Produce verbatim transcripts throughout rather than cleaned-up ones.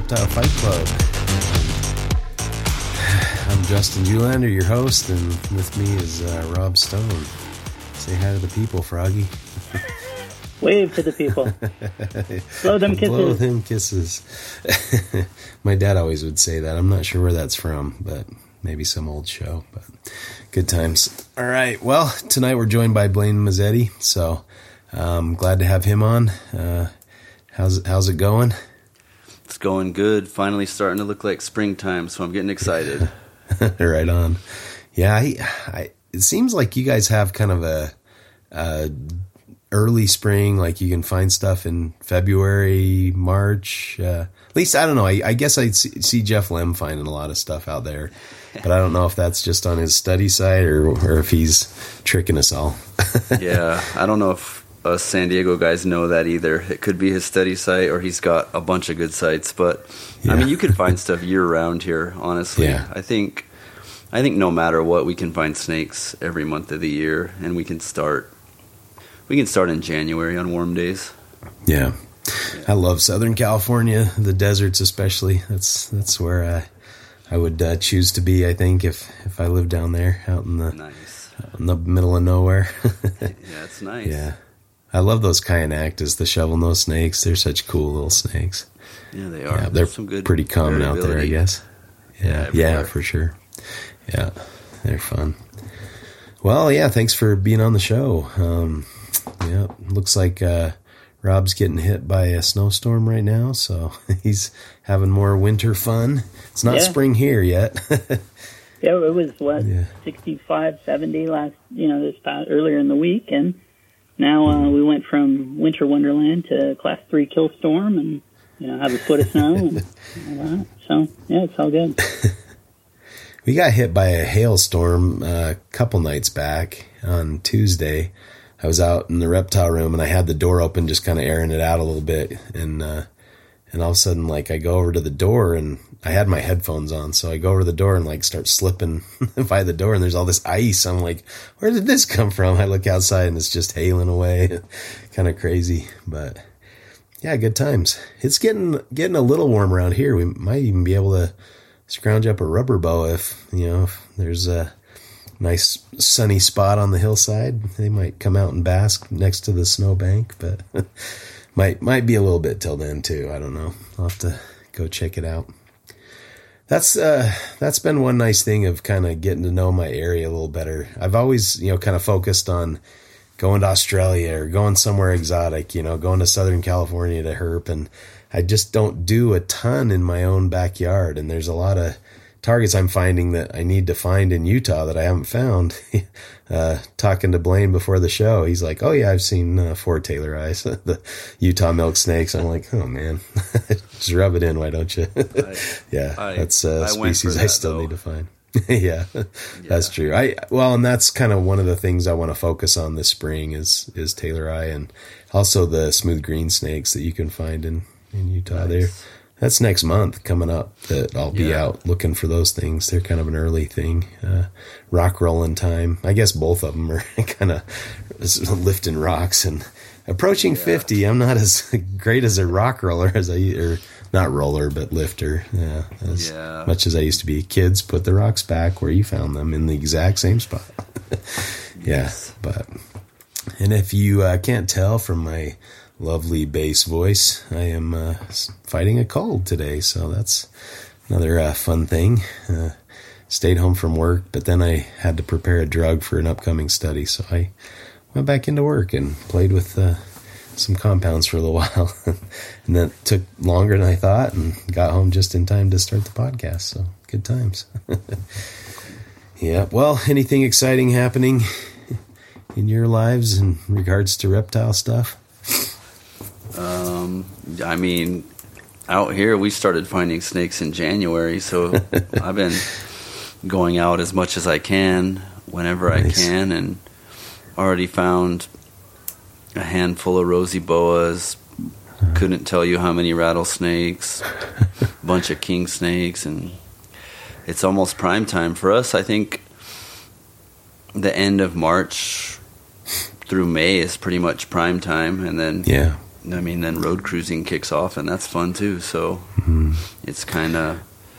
Reptile Fight Club. I'm Justin Julander, your host, and with me is uh, Rob Stone. Say hi to the people, Froggy. Wave to the people. Blow them kisses. Blow them kisses. My dad always would say that. I'm not sure where that's from, but maybe some old show. But good times. All right. Well, tonight we're joined by Blaine Mazzetti, so um, glad to have him on. Uh, how's how's it going? It's going good. Finally starting to look like springtime, so I'm getting excited. Right on. Yeah, I, I, it seems like you guys have kind of a, a early spring, like you can find stuff in February, March. Uh, at least, I don't know. I, I guess I see, see Jeff Lem finding a lot of stuff out there, but I don't know if that's just on his study site or, or if he's tricking us all. Yeah, I don't know if us San Diego guys know that either. It could be his study site or he's got a bunch of good sites, but yeah. I mean, you can find stuff year round here, honestly. Yeah. I think, I think no matter what, we can find snakes every month of the year, and we can start We can start in January on warm days. Yeah. yeah. I love Southern California, the deserts especially. That's that's where I, I would uh, choose to be, I think, if, if I lived down there, out in the, nice. out in the middle of nowhere. Yeah, it's nice. Yeah. I love those Kyanactus, the shovel-nosed snakes. They're such cool little snakes. Yeah, they are. Yeah, they're some good pretty common out there, I guess. Yeah, yeah, yeah, for sure. Yeah, they're fun. Well, yeah, thanks for being on the show. Um, yeah, looks like uh, Rob's getting hit by a snowstorm right now, so he's having more winter fun. It's not yeah. spring here yet. Yeah, it was, what, yeah. sixty-five, seventy last, you know, this past, earlier in the week, and now uh, we went from winter wonderland to class three kill storm, and, you know, have a foot of snow, and all that. So, yeah, it's all good. We got hit by a hailstorm uh, a couple nights back on Tuesday. I was out in the reptile room and I had the door open, just kind of airing it out a little bit. And, uh, and all of a sudden, like, I go over to the door and I had my headphones on. So I go over to the door and like start slipping by the door and there's all this ice. I'm like, where did this come from? I look outside and it's just hailing away. Kind of crazy, but yeah, good times. It's getting, getting a little warm around here. We might even be able to scrounge up a rubber bow if, you know, if there's a nice sunny spot on the hillside. They might come out and bask next to the snowbank, but might might be a little bit till then too. I don't know. I'll have to go check it out. That's uh that's been one nice thing of kind of getting to know my area a little better. I've always, you know, kind of focused on going to Australia or going somewhere exotic, you know, going to Southern California to herp, and I just don't do a ton in my own backyard. And there's a lot of targets I'm finding that I need to find in Utah that I haven't found. uh, talking to Blaine before the show, he's like, oh yeah, I've seen uh, four Taylor eyes, the Utah milk snakes. I'm like, oh man, just rub it in. Why don't you? I, yeah, I, that's a species that, I still though. need to find. yeah, yeah, that's true. I, well, and that's kind of one of the things I want to focus on this spring is, is Taylor eye, and also the smooth green snakes that you can find in, in Utah. Nice. There. That's next month coming up that I'll be yeah. out looking for those things. They're kind of an early thing. Uh, rock rolling time. I guess both of them are kind of lifting rocks and approaching yeah. fifty. I'm not as great as a rock roller as I, or not roller, but lifter. Yeah. As yeah. much as I used to be. Kids, put the rocks back where you found them in the exact same spot. yeah. Yes. But, and if you uh, can't tell from my lovely bass voice, I am uh, fighting a cold today, so that's another uh, fun thing. Uh, stayed home from work, but then I had to prepare a drug for an upcoming study, so I went back into work and played with uh, some compounds for a little while. And that took longer than I thought, and got home just in time to start the podcast, so good times. Yeah, well, anything exciting happening in your lives in regards to reptile stuff? Um, I mean, out here we started finding snakes in January, so I've been going out as much as I can whenever nice. I can, and already found a handful of rosy boas. Uh, Couldn't tell you how many rattlesnakes, a bunch of king snakes, and it's almost prime time for us. I think the end of March through May is pretty much prime time, and then yeah. I mean, then road cruising kicks off, and that's fun too. So mm-hmm. it's kind of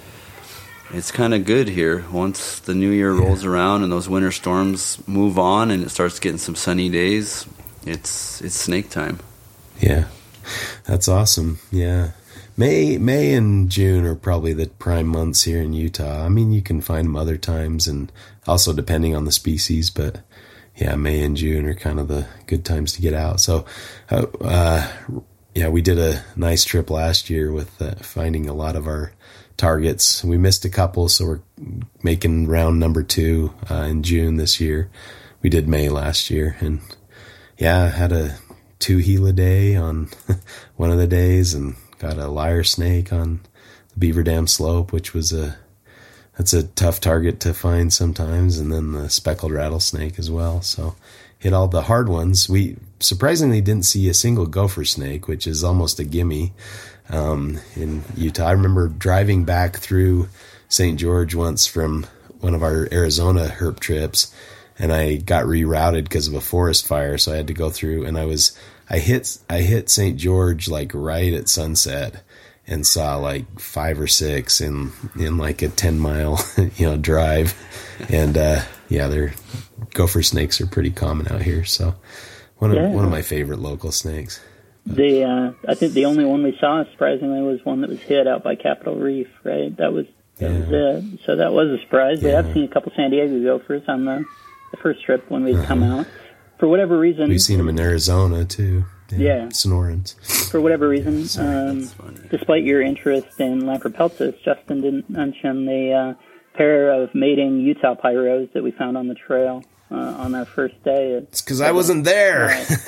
it's kind of good here. Once the new year rolls yeah. around and those winter storms move on, and it starts getting some sunny days, it's it's snake time. Yeah, that's awesome. Yeah, May May and June are probably the prime months here in Utah. I mean, you can find them other times, and also depending on the species, but yeah, May and June are kind of the good times to get out. So, uh, uh, yeah, we did a nice trip last year with uh, finding a lot of our targets. We missed a couple, so we're making round number two uh, in June this year. We did May last year, and yeah, had a two Gila day on one of the days, and got a lyre snake on the Beaver Dam slope, which was a that's a tough target to find sometimes, and then the speckled rattlesnake as well. So hit all the hard ones. We surprisingly didn't see a single gopher snake, which is almost a gimme um, in Utah. I remember driving back through Saint George once from one of our Arizona herp trips, and I got rerouted because of a forest fire, so I had to go through, and I was I hit I hit Saint George like right at sunset, and saw like five or six in in like a ten mile you know drive, and uh, yeah, they're gopher snakes are pretty common out here. So one of yeah. one of my favorite local snakes. But, the uh, I think the only one we saw, surprisingly, was one that was hit out by Capitol Reef. Right, that was that yeah. was it. So that was a surprise. Yeah. I've seen a couple San Diego gophers on the, the first trip when we'd uh-huh. come out. For whatever reason, we've seen them in Arizona too. Yeah, yeah. Sonorans. For whatever reason, um, despite your interest in Lamprepeltis, Justin didn't mention the uh, pair of mating Utah pyros that we found on the trail uh, on our first day. It's because I wasn't there.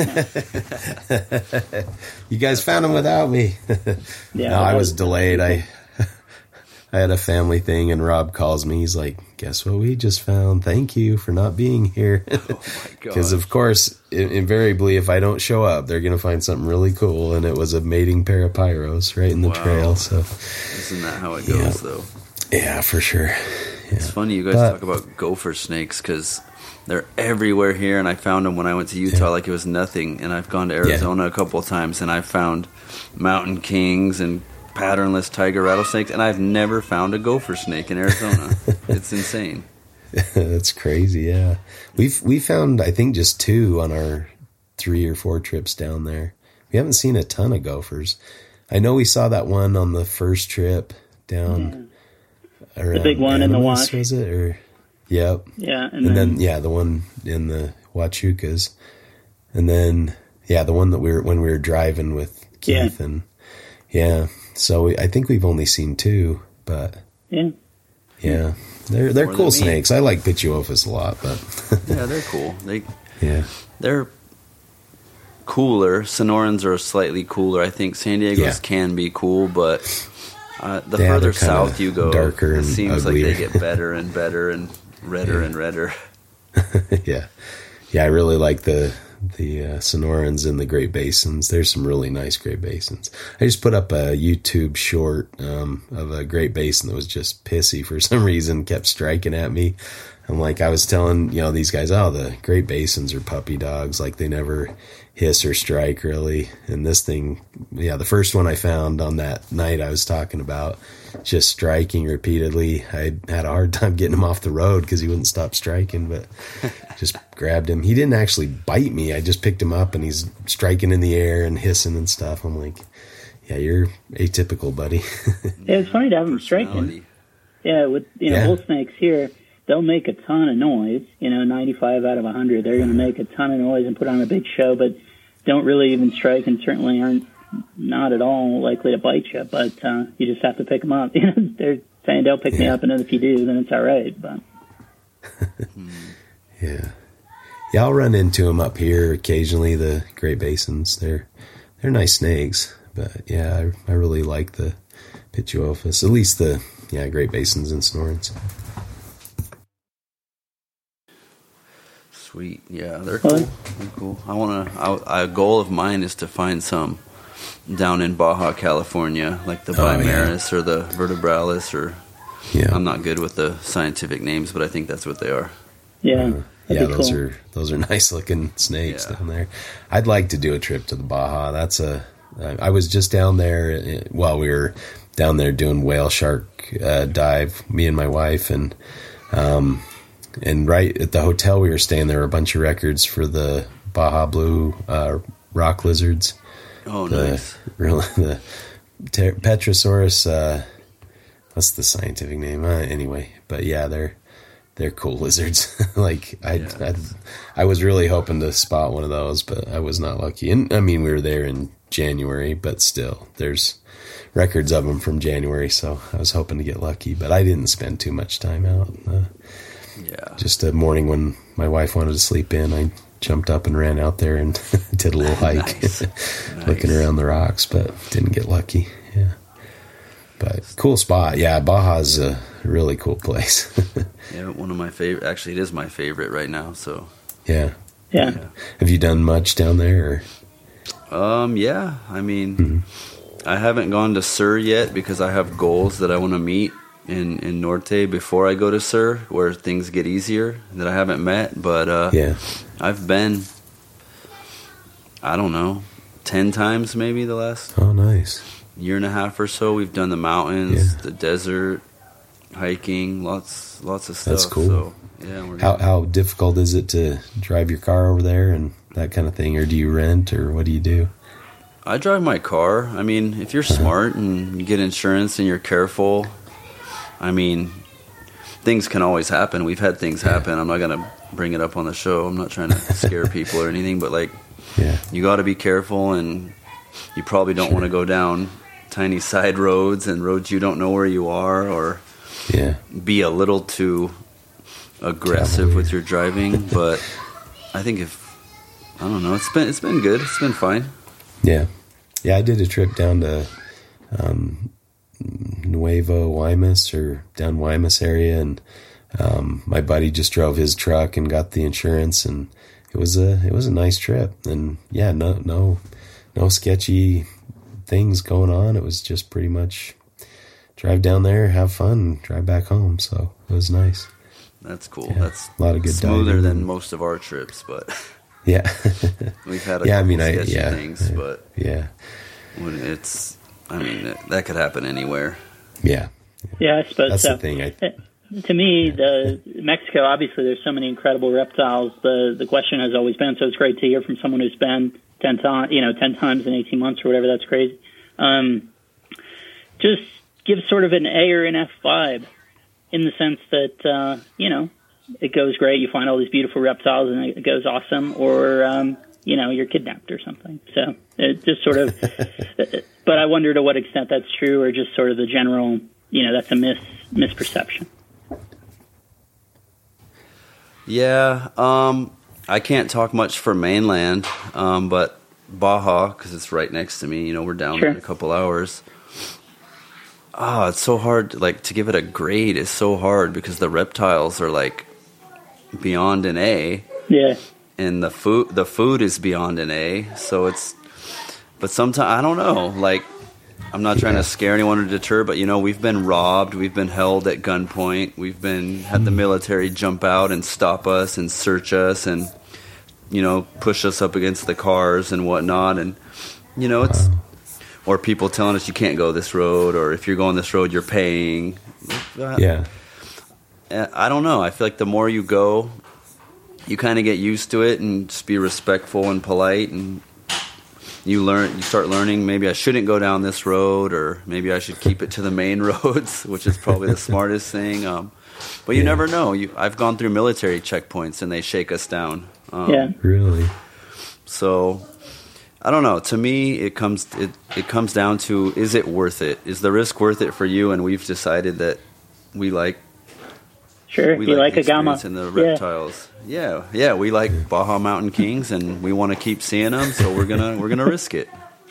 Right, yeah. You guys found them without me. Yeah, no, I was delayed. I I had a family thing, and Rob calls me. He's like, guess what we just found? Thank you for not being here. Oh, my God. Because, of course, invariably, if I don't show up, they're going to find something really cool, and it was a mating pair of pyros right in the wow. trail. So, isn't that how it goes, yeah. though? Yeah, for sure. Yeah. It's funny you guys but, talk about gopher snakes, because they're everywhere here, and I found them when I went to Utah yeah. like it was nothing, and I've gone to Arizona yeah. a couple of times, and I found mountain kings and patternless tiger rattlesnakes, and I've never found a gopher snake in Arizona. It's insane. That's crazy. Yeah, we've we found I think just two on our three or four trips down there. We haven't seen a ton of gophers. I know we saw that one on the first trip down. Yeah. The big one Animas, in the Wash, was it? Or yep. Yeah, and, and then, then yeah, the one in the Huachucas, and then yeah, the one that we were when we were driving with Keith yeah. and yeah. So we, I think we've only seen two, but yeah, yeah, they're they're More cool snakes. I like Pituophis a lot, but yeah, they're cool. They yeah, they're cooler. Sonorans are slightly cooler. I think San Diego's yeah. can be cool, but uh, the yeah, further south you go, darker it and seems uglier. like they get better and better and redder yeah. and redder. yeah, yeah, I really like the. the uh, Sonorans in the Great Basins. There's some really nice Great Basins. I just put up a YouTube short um, of a Great Basin that was just pissy for some reason, kept striking at me. I'm like, I was telling, you know, these guys, oh, the Great Basins are puppy dogs. Like, they never hiss or strike, really. And this thing, yeah, the first one I found on that night I was talking about, just striking repeatedly. I had a hard time getting him off the road because he wouldn't stop striking, but just grabbed him. He didn't actually bite me. I just picked him up, and he's striking in the air and hissing and stuff. I'm like, yeah, you're atypical, buddy. Yeah, it's funny to have him striking. Yeah, with, you know, yeah. bull snakes here, they'll make a ton of noise. You know, ninety-five out of one hundred, they're going to make a ton of noise and put on a big show, but don't really even strike, and certainly aren't not at all likely to bite you. But uh, you just have to pick them up. You know, they're saying, "Don't pick yeah. me up," and if you do, then it's all right. But yeah, yeah, I'll run into them up here occasionally. The Great Basins, they're they're nice snakes, but yeah, I, I really like the Pituophis, at least the yeah Great Basins and Sonorans. Sweet, yeah, they're cool. They're cool. I want to. A goal of mine is to find some down in Baja California, like the Bimaris oh, yeah. or the Vertebralis, or yeah. I'm not good with the scientific names, but I think that's what they are. Yeah, uh, yeah, those cool. are those are nice looking snakes yeah. down there. I'd like to do a trip to the Baja. That's a I, I was just down there while we were down there doing whale shark uh, dive, me and my wife, and um, and right at the hotel we were staying, there were a bunch of records for the Baja Blue uh, rock lizards. Oh, the, nice. Really, the ter- Petrosaurus. Uh, what's the scientific name? Uh, anyway, but yeah, they're they're cool lizards. like I, Yeah. I, I was really hoping to spot one of those, but I was not lucky. And I mean, we were there in January, but still, there's records of them from January, so I was hoping to get lucky. But I didn't spend too much time out. Uh, Yeah. just a morning when my wife wanted to sleep in, I jumped up and ran out there and did a little hike, Nice. looking Nice. around the rocks, but didn't get lucky. Yeah. But cool spot. Yeah, Baja's a really cool place. Yeah, one of my favorite. Actually, it is my favorite right now. So, yeah. Yeah. yeah. Have you done much down there? Or? Um, yeah. I mean, Mhm. I haven't gone to Sur yet because I have goals that I want to meet in in Norte before I go to Sur, where things get easier that I haven't met. But uh, Yeah. I've been, I don't know, ten times maybe the last Oh, nice. year and a half or so. We've done the mountains, Yeah. the desert, hiking, lots lots of stuff. That's cool. So, yeah, we're How gonna- how difficult is it to drive your car over there and that kind of thing? Or do you rent, or what do you do? I drive my car. I mean, if you're smart and you get insurance and you're careful, I mean, things can always happen. We've had things happen. I'm not going to bring it up on the show. I'm not trying to scare people or anything, but like, Yeah. you got to be careful, and you probably don't want to go down tiny side roads and roads you don't know where you are, or Yeah. be a little too aggressive Cavalier. with your driving. But I think if, I don't know, it's been it's been good. It's been fine. Yeah. Yeah, I did a trip down to um, Nuevo Guaymas, or down Guaymas area, and um, my buddy just drove his truck and got the insurance, and it was a it was a nice trip. And yeah, no no no sketchy things going on. It was just pretty much drive down there, have fun, drive back home. So it was nice. That's cool. Yeah, That's a lot of good smoother diving. than most of our trips, but Yeah. we've had a Yeah, I couple mean, I- sketchy yeah, things. yeah. But yeah. when it's, I mean, it, that could happen anywhere. Yeah. Yeah, I suppose That's so. the thing. I To me, the Mexico, obviously, there's so many incredible reptiles. The the question has always been, so it's great to hear from someone who's been ten times, you know, ten times in eighteen months or whatever. That's crazy. Um, just give sort of an A or an F vibe, in the sense that uh, you know, it goes great. You find all these beautiful reptiles, and it goes awesome. Or um, you know, you're kidnapped or something. So it just sort of. But I wonder to what extent that's true, or just sort of the general, you know, that's a mis misperception. Yeah, um, I can't talk much for mainland, um, but Baja, because it's right next to me. You know, we're down Sure. there in a couple hours. Ah, it's so hard. Like, to give it a grade is so hard because the reptiles are like beyond an A, Yeah. and the food the food is beyond an A. So it's, but sometimes I don't know. Like, I'm not trying Yeah. to scare anyone or deter, but you know, we've been robbed, we've been held at gunpoint, we've been had the military jump out and stop us and search us and, you know, push us up against the cars and whatnot, and you know, it's or people telling us you can't go this road, or if you're going this road, you're paying. yeah. Uh, I don't know. I feel like the more you go, you kind of get used to it and just be respectful and polite, and you learn. You start learning. Maybe I shouldn't go down this road, or maybe I should keep it to the main roads, which is probably the smartest thing. Um, but you Yeah. never know. You, I've gone through military checkpoints and they shake us down. Um, Yeah. Really. So I don't know. To me, it comes it, it comes down to, is it worth it? Is the risk worth it for you? And we've decided that we like Sure. we you like, the a gamma. experience and the Yeah. reptiles. Yeah. yeah, We like Baja Mountain Kings, and we want to keep seeing them. So we're gonna we're gonna risk it.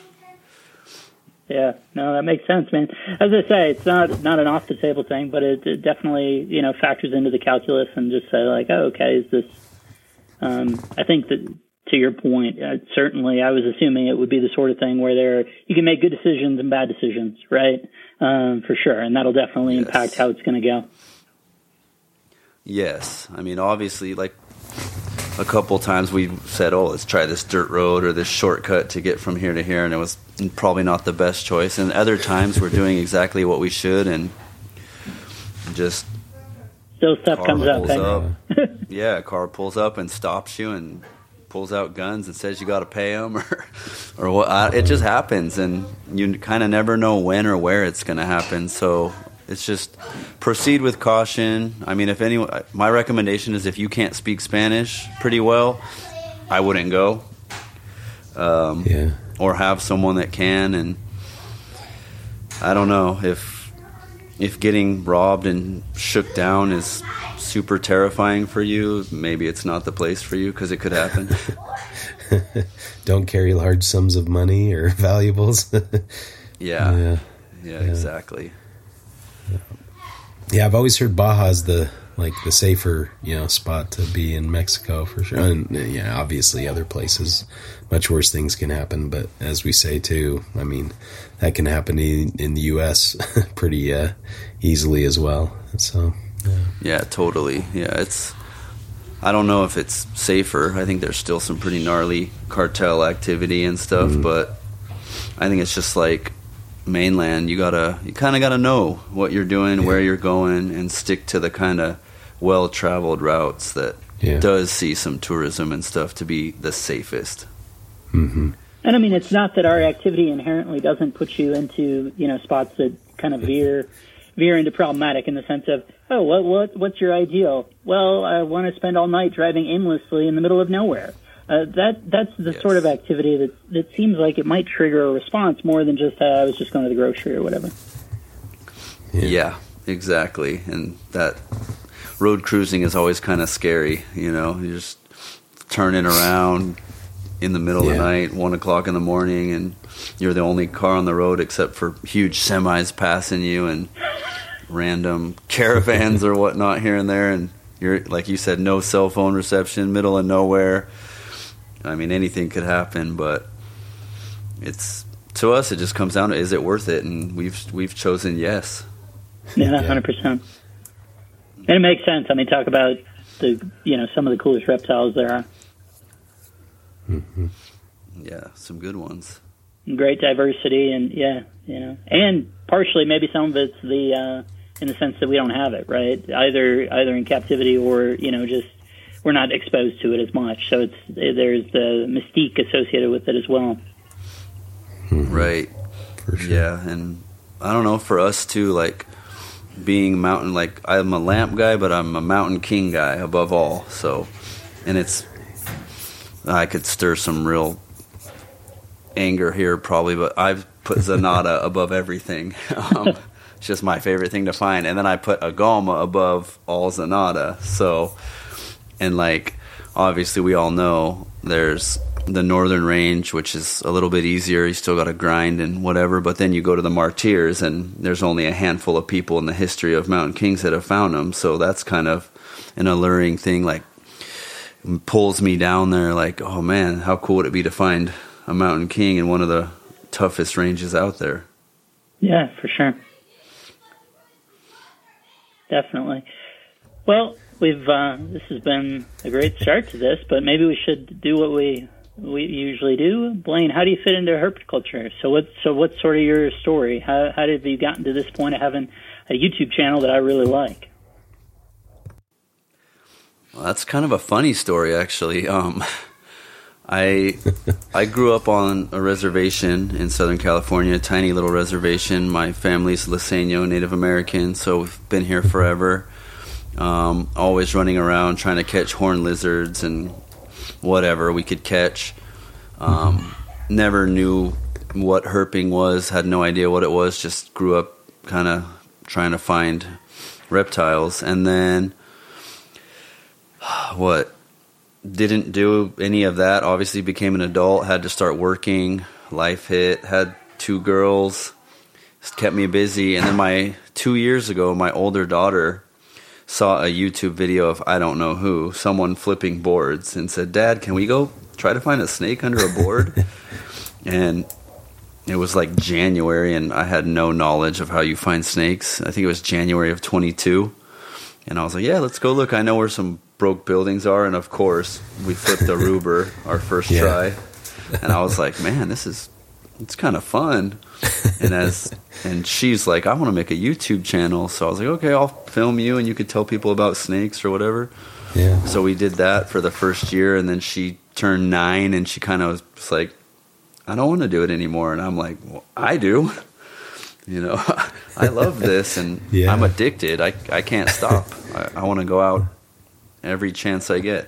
Yeah, no, that makes sense, man. As I say, it's not not an off the table thing, but it, it definitely, you know, factors into the calculus, and just say like, oh, okay, is this? Um, I think that to your point, uh, certainly, I was assuming it would be the sort of thing where there you can make good decisions and bad decisions, right? Um, for sure, and that'll definitely Yes. impact how it's going to go. Yes, I mean, obviously, like a couple times we said, oh, let's try this dirt road or this shortcut to get from here to here, and it was probably not the best choice. And other times we're doing exactly what we should, and just still stuff comes up. up. Yeah, a car pulls up and stops you and pulls out guns and says you got to pay them, or or what. Uh, it just happens, and you kind of never know when or where it's going to happen. So it's just proceed with caution. I mean, if anyone, my recommendation is if you can't speak Spanish pretty well, I wouldn't go. Um, yeah. Or have someone that can. And I don't know if if getting robbed and shook down is super terrifying for you, maybe it's not the place for you, because it could happen. Don't carry large sums of money or valuables. yeah. yeah. Yeah, Yeah. exactly. Yeah, I've always heard Baja's the like the safer, you know, spot to be in Mexico for sure. And yeah, obviously other places, much worse things can happen. But as we say too, I mean, that can happen in, in the U S pretty uh, easily as well. So yeah. yeah, totally. Yeah, it's. I don't know if it's safer. I think there's still some pretty gnarly cartel activity and stuff, mm-hmm. but I think it's just like mainland. You gotta, you kind of gotta know what you're doing, yeah. where you're going, and stick to the kind of well-traveled routes that yeah. does see some tourism and stuff to be the safest. Mm-hmm. And I mean, it's not that our activity inherently doesn't put you into, you know, spots that kind of veer veer into problematic in the sense of, oh, what what what's your ideal? Well, I want to spend all night driving aimlessly in the middle of nowhere. Uh, that that's the yes. sort of activity that that seems like it might trigger a response more than just uh, I was just going to the grocery or whatever. Yeah, yeah exactly. And that road cruising is always kind of scary. You know, you're just turning around in the middle yeah. of the night, one o'clock in the morning, and you're the only car on the road except for huge semis passing you and random caravans or whatnot here and there, and you're, like you said, no cell phone reception, middle of nowhere. I mean, anything could happen, but it's, to us, it just comes down to, is it worth it? And we've we've chosen yes. Yeah, one hundred percent. And it makes sense. I mean, talk about the, you know, some of the coolest reptiles there are. Mm-hmm. Yeah, some good ones. Great diversity, and yeah, you know, and partially maybe some of it's the uh, in the sense that we don't have it, right? Either either in captivity or, you know, just we're not exposed to it as much. So it's there's the mystique associated with it as well. Mm-hmm. Right. For sure. Yeah, and I don't know, for us too, like being mountain, like I'm a lamp guy, but I'm a mountain king guy above all. So, and it's, I could stir some real anger here probably, but I've put Zanata above everything. Um, it's just my favorite thing to find. And then I put Agama above all Zanata. So, and like, obviously we all know there's the Northern Range, which is a little bit easier. You still got to grind and whatever. But then you go to the Martyrs, and there's only a handful of people in the history of Mountain Kings that have found them. So that's kind of an alluring thing, like pulls me down there like, oh man, how cool would it be to find a Mountain King in one of the toughest ranges out there. Yeah, for sure. Definitely. Well, we've uh, this has been a great start to this, but maybe we should do what we we usually do. Blaine, how do you fit into herpetoculture? So what so what's sort of your story? How how have you gotten to this point of having a YouTube channel that I really like? Well, that's kind of a funny story, actually. Um, I I grew up on a reservation in Southern California, a tiny little reservation. My family's Liseño, Native American, so we've been here forever. Um, always running around trying to catch horned lizards and whatever we could catch. Um, never knew what herping was, had no idea what it was, just grew up kind of trying to find reptiles. And then, what? Didn't do any of that. Obviously became an adult, had to start working, life hit, had two girls, just kept me busy. And then my two years ago, my older daughter saw a YouTube video of I don't know who, someone flipping boards, and said, Dad, can we go try to find a snake under a board? And it was like January, and I had no knowledge of how you find snakes. I think it was January of twenty-two. And I was like, yeah, let's go look. I know where some broke buildings are, and of course we flipped a Ruber our first yeah. try, and I was like, man, this is it's kind of fun. And as and she's like, I want to make a YouTube channel, so I was like, okay, I'll film you and you could tell people about snakes or whatever. Yeah. So we did that for the first year, and then she turned nine, and she kind of was like, I don't want to do it anymore. And I'm like, well, I do. You know, I love this, and yeah. I'm addicted. I I can't stop. I, I want to go out every chance I get.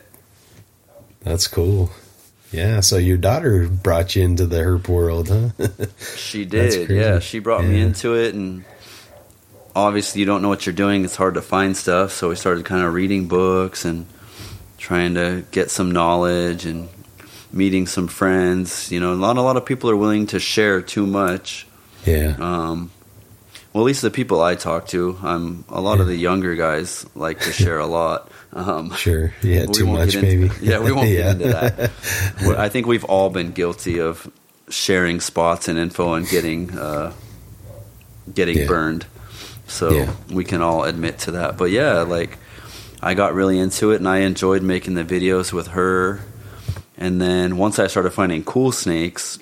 That's cool. Yeah, so your daughter brought you into the herp world, huh? She did, yeah. She brought yeah. me into it, and obviously you don't know what you're doing. It's hard to find stuff, so we started kind of reading books and trying to get some knowledge and meeting some friends. You know, not a lot of people are willing to share too much. Yeah. Um, well, at least the people I talk to, um, a lot yeah. of the younger guys like to share a lot. Um, sure. Yeah, too much, into, maybe. Yeah, we won't yeah. get into that. I think we've all been guilty of sharing spots and info and getting uh, getting yeah. burned. So yeah. we can all admit to that. But yeah, like I got really into it, and I enjoyed making the videos with her. And then once I started finding cool snakes,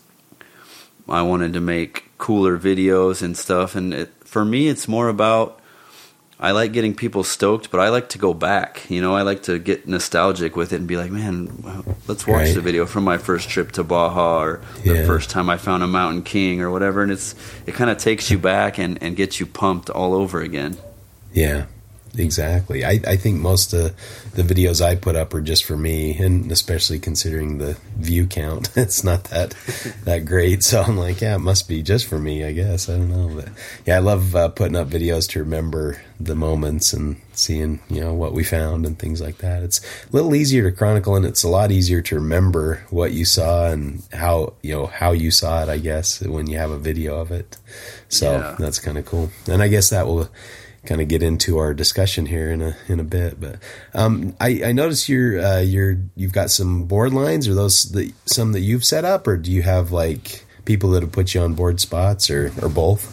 I wanted to make cooler videos and stuff. And it, for me, it's more about, I like getting people stoked, but I like to go back. You know, I like to get nostalgic with it and be like, man, let's watch right. the video from my first trip to Baja, or the yeah. first time I found a mountain king or whatever. And it's it kind of takes you back and, and gets you pumped all over again. Yeah, exactly. I, I think most of the videos I put up are just for me, and especially considering the view count, it's not that that great. So I'm like, yeah, it must be just for me, I guess. I don't know. But yeah, I love uh, putting up videos to remember the moments and seeing, you know, what we found and things like that. It's a little easier to chronicle, and it's a lot easier to remember what you saw and how, you know, how you saw it, I guess, when you have a video of it. So yeah. that's kind of cool. And I guess that will kind of get into our discussion here in a in a bit, but um, I, I noticed you're uh, you're you've got some board lines. Are those the, some that you've set up, or do you have like people that have put you on board spots, or or both?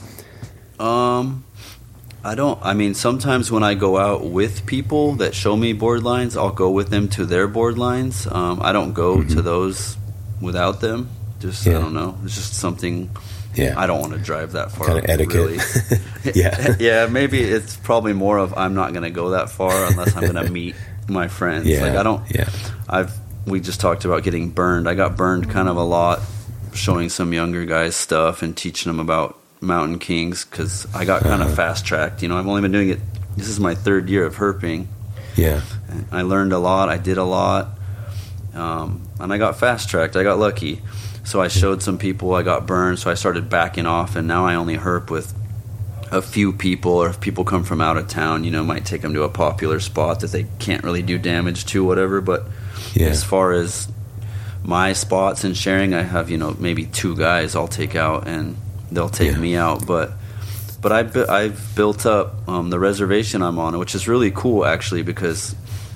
Um, I don't. I mean, sometimes when I go out with people that show me board lines, I'll go with them to their board lines. Um, I don't go mm-hmm. to those without them. Just yeah. I don't know. It's just something. Yeah, I don't want to drive that far. Kind of etiquette. Really. yeah, yeah. Maybe it's probably more of I'm not going to go that far unless I'm going to meet my friends. Yeah, like I don't. Yeah, I've we just talked about getting burned. I got burned kind of a lot, showing some younger guys stuff and teaching them about mountain kings, because I got kind uh-huh. of fast tracked. You know, I've only been doing it. This is my third year of herping. Yeah, and I learned a lot. I did a lot, um, and I got fast tracked. I got lucky. So I showed some people, I got burned, so I started backing off, and now I only herp with a few people, or if people come from out of town, you know, might take them to a popular spot that they can't really do damage to, whatever. But yeah. as far as my spots and sharing, I have, you know, maybe two guys I'll take out, and they'll take yeah. me out. But but I, I've built up um, the reservation I'm on, which is really cool, actually, because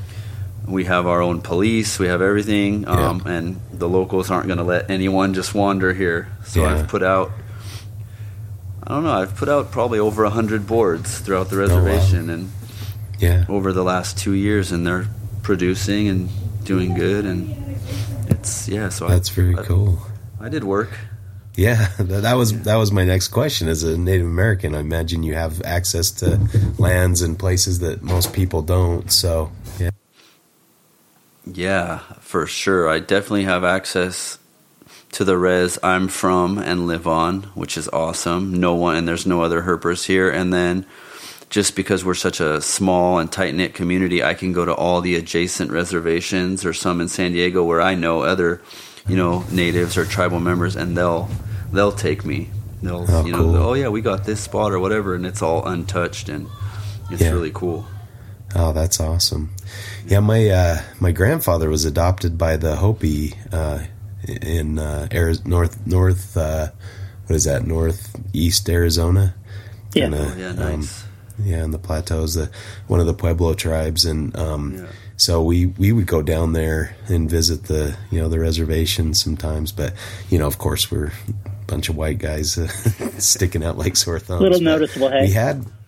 we have our own police, we have everything, um, yeah. and the locals aren't going to let anyone just wander here. So yeah. I've put out, I don't know, I've put out probably over a hundred boards throughout the reservation, oh, wow. and yeah. over the last two years, and they're producing and doing good, and it's yeah. So that's I, very I, cool. I did work. Yeah, that was that was my next question. As a Native American, I imagine you have access to lands and places that most people don't. So yeah. Yeah, for sure. I definitely have access to the res I'm from and live on, which is awesome. No one, and there's no other herpers here. And then just because we're such a small and tight-knit community, I can go to all the adjacent reservations, or some in San Diego where I know other, you know, natives or tribal members, and they'll they'll take me. They'll, oh, you know, cool. oh yeah, we got this spot or whatever, and it's all untouched, and it's yeah. really cool. Oh, that's awesome. Yeah, my uh, my grandfather was adopted by the Hopi uh, in uh, Ari- North North. Uh, what is that? Northeast Arizona. Yeah. Kinda, oh, yeah, nice. Um, yeah, in the plateaus, the one of the Pueblo tribes, and um, yeah. so we, we would go down there and visit the you know the reservation sometimes. But you know, of course, we're a bunch of white guys uh, sticking out like sore thumbs. Little noticeable, hey. We had.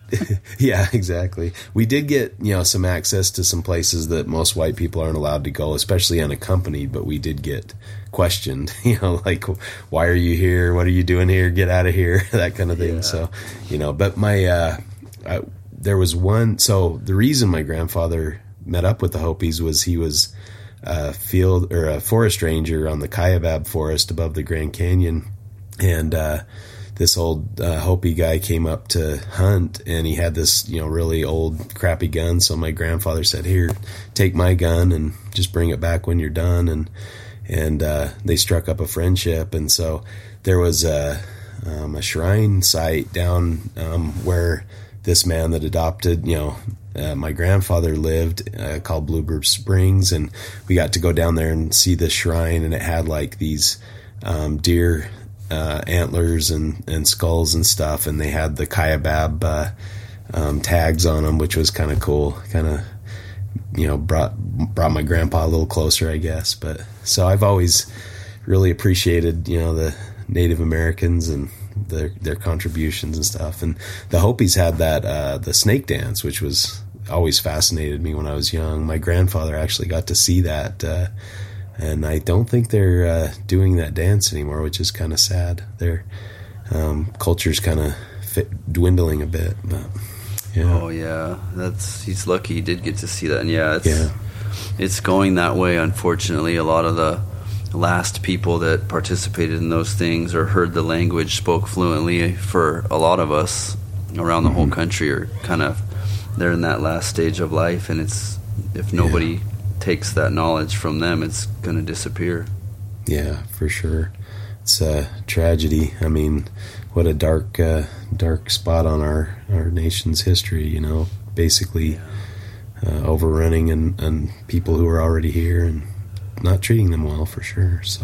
Yeah, exactly. We did get, you know, some access to some places that most white people aren't allowed to go, especially unaccompanied, but we did get questioned, you know, like, why are you here? What are you doing here? Get out of here. That kind of thing. Yeah. So, you know, but my, uh, I, there was one, so the reason my grandfather met up with the Hopis was he was a field or a forest ranger on the Kaibab forest above the Grand Canyon. And, uh, this old uh, Hopi guy came up to hunt, and he had this, you know, really old, crappy gun. So my grandfather said, "Here, take my gun and just bring it back when you're done." And and uh, they struck up a friendship. And so there was a, um, a shrine site down um, where this man that adopted, you know, uh, my grandfather lived, uh, called Bluebird Springs, and we got to go down there and see this shrine, and it had like these um, deer. Uh, antlers and, and skulls and stuff, and they had the Kaibab uh, um, tags on them, which was kind of cool. Kind of, you know, brought brought my grandpa a little closer, I guess. But so I've always really appreciated, you know, the Native Americans and their their contributions and stuff. And the Hopis had that uh, the snake dance, which was always fascinated me when I was young. My grandfather actually got to see that. Uh, And I don't think they're uh, doing that dance anymore, which is kind of sad. Their um, culture's kind of dwindling a bit. But, yeah. Oh yeah, that's he's lucky he did get to see that. And yeah, it's yeah. it's going that way. Unfortunately, a lot of the last people that participated in those things or heard the language, spoke fluently, for a lot of us around the mm-hmm. whole country, are kind of they're in that last stage of life, and it's if nobody. Yeah. takes that knowledge from them, it's going to disappear. Yeah, for sure. It's a tragedy. I mean, what a dark, uh, dark spot on our, our nation's history, you know, basically yeah. uh, overrunning and, and people who are already here and not treating them well, for sure. So,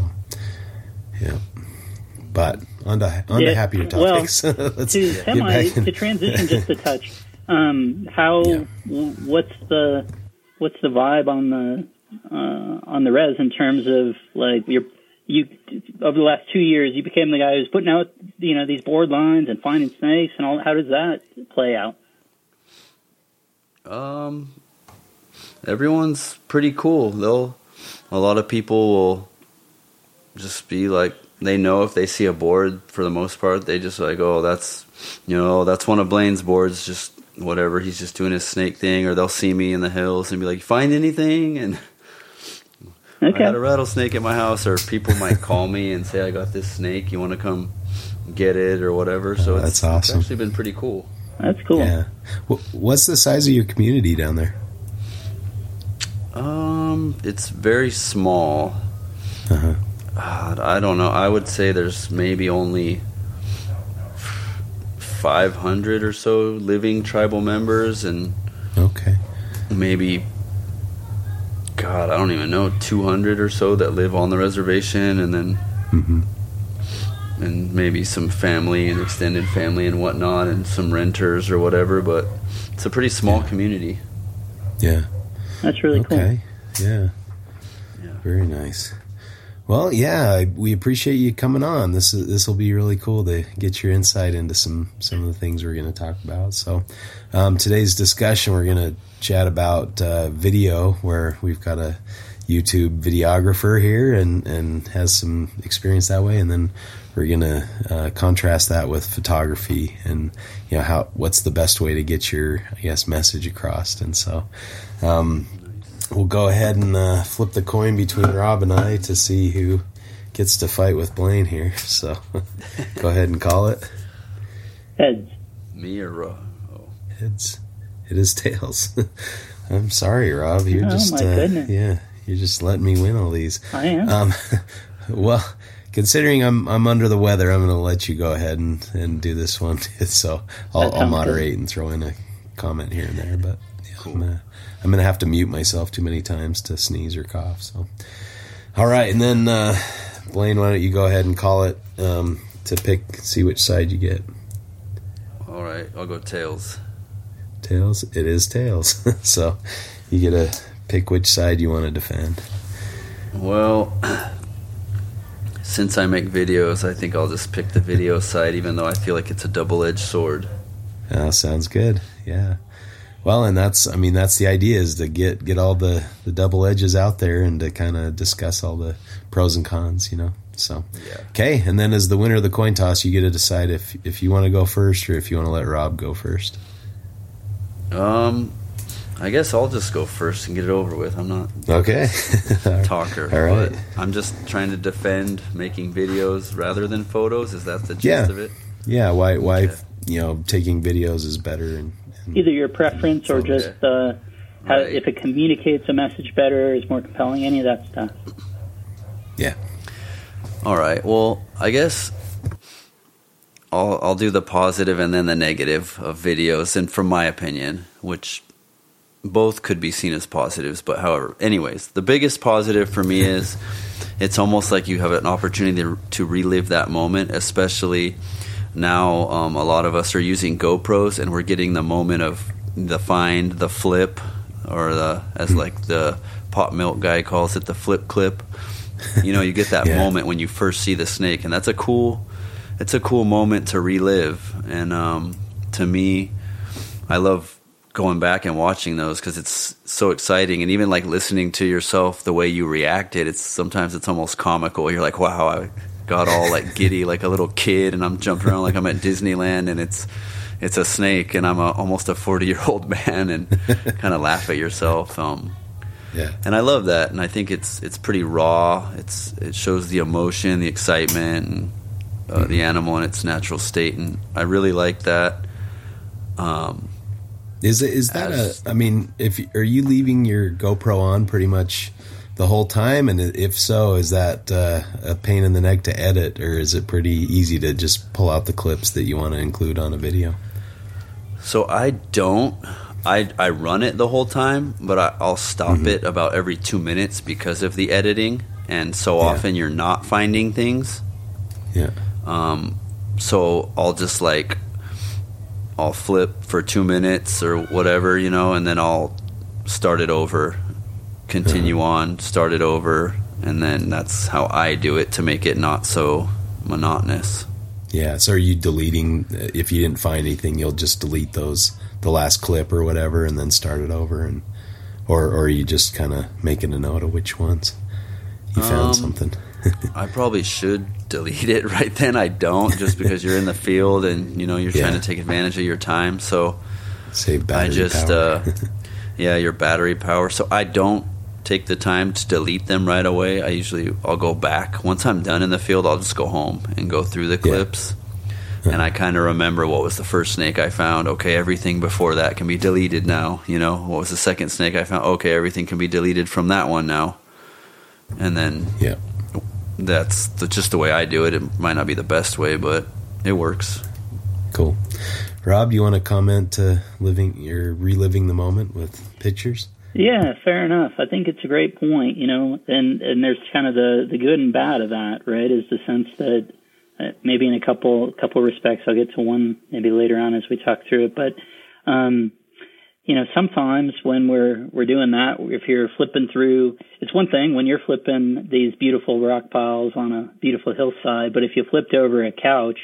yeah. But on to, on yeah, to happier topics. Well, Let's to, semi, to transition just a touch, um, how, yeah. what's the, what's the vibe on the uh, on the res in terms of like you're you over the last two years you became the guy who's putting out you know these board lines and finding snakes and all. How does that play out? Um, everyone's pretty cool. They'll a lot of people will just be like they know if they see a board for the most part they just like oh that's you know that's one of Blaine's boards just. Whatever, he's just doing his snake thing, or they'll see me in the hills and be like, "Find anything?" And okay. I had a rattlesnake at my house, or people might call me and say, "I got this snake. You want to come get it or whatever?" So oh, it's, that's awesome. It's actually been pretty cool. That's cool. Yeah. What's the size of your community down there? Um, it's very small. Uh-huh. Uh, I don't know. I would say there's maybe only five hundred or so living tribal members, and okay, maybe God, I don't even know, two hundred or so that live on the reservation, and then mm-hmm. and maybe some family and extended family and whatnot, and some renters or whatever. But it's a pretty small yeah. community. Yeah, that's really okay. cool. Yeah, yeah, very nice. Well, yeah, we appreciate you coming on. This is this will be really cool to get your insight into some some of the things we're going to talk about. So, um, today's discussion, we're going to chat about uh, video, where we've got a YouTube videographer here and and has some experience that way, and then we're going to uh, contrast that with photography and you know how what's the best way to get your I guess message across. And so. Um, We'll go ahead and uh, flip the coin between Rob and I to see who gets to fight with Blaine here. So go ahead and call it. Heads. Me or Rob? Oh. Heads. It is tails. I'm sorry, Rob. You're oh, just my uh, goodness. yeah. You're just letting me win all these. I am. Um, well, considering I'm I'm under the weather, I'm going to let you go ahead and, and do this one. So I'll, I'll moderate good. and throw in a comment here and there, but. Cool. I'm gonna, I'm gonna have to mute myself too many times to sneeze or cough. So, all right, and then uh, Blaine, why don't you go ahead and call it um, to pick, see which side you get. All right, I'll go tails. Tails. It is tails. So you get to pick which side you want to defend. Well, since I make videos, I think I'll just pick the video side, even though I feel like it's a double-edged sword. Uh, sounds good. Yeah. Well, and that's, I mean, that's the idea, is to get, get all the, the double edges out there and to kind of discuss all the pros and cons, you know? So, Yeah. Okay. And then as the winner of the coin toss, you get to decide if, if you want to go first or if you want to let Rob go first. Um, I guess I'll just go first and get it over with. I'm not Okay. a talker. All right. But I'm just trying to defend making videos rather than photos. Is that the gist Yeah. of it? Yeah. Why, why, Okay. you know, taking videos is better. And, and Either your preference or Okay. just uh, how, Right. if it communicates a message better, is more compelling, any of that stuff. yeah. All right. Well, I guess I'll I'll do the positive and then the negative of videos, and from my opinion, which both could be seen as positives, but however, anyways, the biggest positive for me is it's almost like you have an opportunity to, to relive that moment, especially now. Um, a lot of us are using GoPros, and we're getting the moment of the find, the flip, or the, as like the Pop Milk guy calls it, the flip clip. You know, you get that Yeah. moment when you first see the snake, and that's a cool, it's a cool moment to relive. And um, to me, I love going back and watching those because it's so exciting. And even like listening to yourself, the way you reacted, it's sometimes it's almost comical. You're like, wow, I got all like giddy like a little kid, and I'm jumping around like I'm at Disneyland, and it's it's a snake, and I'm a, almost a forty year old man, and kind of laugh at yourself. Um, Yeah. And I love that, and I think it's it's pretty raw. It's it shows the emotion, the excitement, and uh, mm-hmm. the animal in its natural state, and I really like that. Um, is it is that as, a? I mean, if are you leaving your GoPro on pretty much the whole time, and if so, is that uh, a pain in the neck to edit, or is it pretty easy to just pull out the clips that you want to include on a video? So I don't. I, I run it the whole time, but I, I'll stop mm-hmm. it about every two minutes because of the editing, and so yeah. often you're not finding things. Yeah. Um. So I'll just like, I'll flip for two minutes or whatever, you know, and then I'll start it over, continue uh-huh. on, start it over, and then that's how I do it to make it not so monotonous. Yeah. So are you deleting, if you didn't find anything, you'll just delete those, the last clip or whatever, and then start it over, and or or are you just kind of making a note of which ones you found um, something? I probably should delete it right then. I don't, just because you're in the field and you know you're yeah. trying to take advantage of your time. So save battery I just power. uh, yeah, your battery power. So I don't take the time to delete them right away. I usually I'll go back once I'm done in the field. I'll just go home and go through the clips. Yeah. And I kind of remember what was the first snake I found. Okay, everything before that can be deleted now. You know, what was the second snake I found? Okay, everything can be deleted from that one now. And then yeah, that's the, just the way I do it. It might not be the best way, but it works. Cool. Rob, you want to comment to living, you're reliving the moment with pictures? Yeah, fair enough. I think it's a great point, you know, and, and there's kind of the, the good and bad of that, right, is the sense that Uh, maybe in a couple couple respects, I'll get to one maybe later on as we talk through it. But um, you know, sometimes when we're we're doing that, if you're flipping through, it's one thing when you're flipping these beautiful rock piles on a beautiful hillside. But if you flipped over a couch,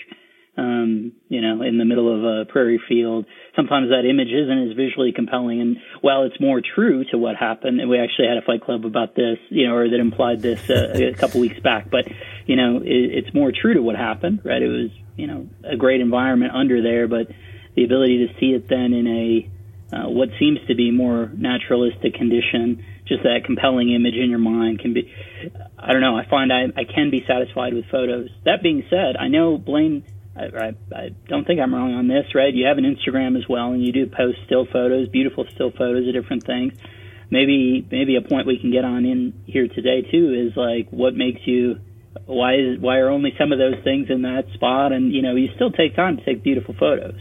um, you know, in the middle of a prairie field, sometimes that image isn't as visually compelling. And while it's more true to what happened, and we actually had a Fight Club about this, you know, or that implied this uh, a couple weeks back, but, you know, it, it's more true to what happened, right? It was, you know, a great environment under there, but the ability to see it then in a, uh, what seems to be more naturalistic condition, just that compelling image in your mind can be, I don't know, I find I, I can be satisfied with photos. That being said, I know Blaine, I, I, I don't think I'm wrong on this, right? You have an Instagram as well, and you do post still photos, beautiful still photos of different things. Maybe maybe a point we can get on in here today, too, is like what makes you, why is why are only some of those things in that spot? And, you know, you still take time to take beautiful photos.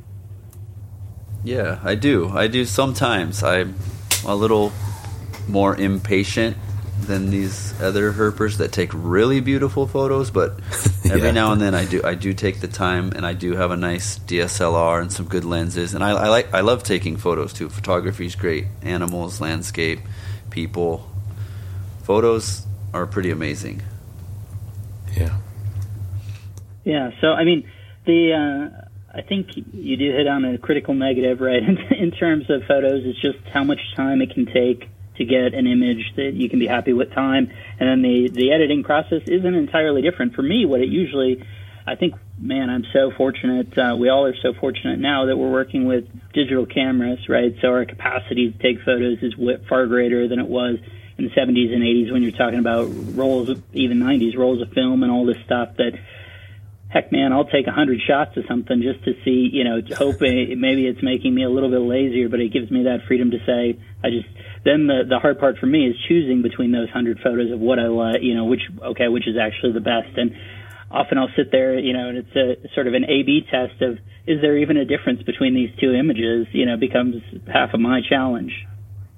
Yeah, I do. I do sometimes. I'm a little more impatient than these other herpers that take really beautiful photos, but every yeah. now and then I do I do take the time, and I do have a nice D S L R and some good lenses, and I, I like I love taking photos too. Photography is great. Animals, landscape, people. Photos are pretty amazing. Yeah. Yeah. So I mean, the uh, I think you do hit on a critical negative, right? In terms of photos, it's just how much time it can take to get an image that you can be happy with time. And then the, the editing process isn't entirely different. For me, what it usually, I think, man, I'm so fortunate. Uh, we all are so fortunate now that we're working with digital cameras, right? So our capacity to take photos is far greater than it was in the seventies and eighties when you're talking about rolls, of, even nineties, rolls of film and all this stuff that, heck, man, I'll take a hundred shots of something just to see, you know, hoping maybe it's making me a little bit lazier, but it gives me that freedom to say, I just, then the, the hard part for me is choosing between those hundred photos of what I like, you know, which, okay, which is actually the best. And often I'll sit there, you know, and it's a sort of an A B test of, is there even a difference between these two images, you know, becomes half of my challenge.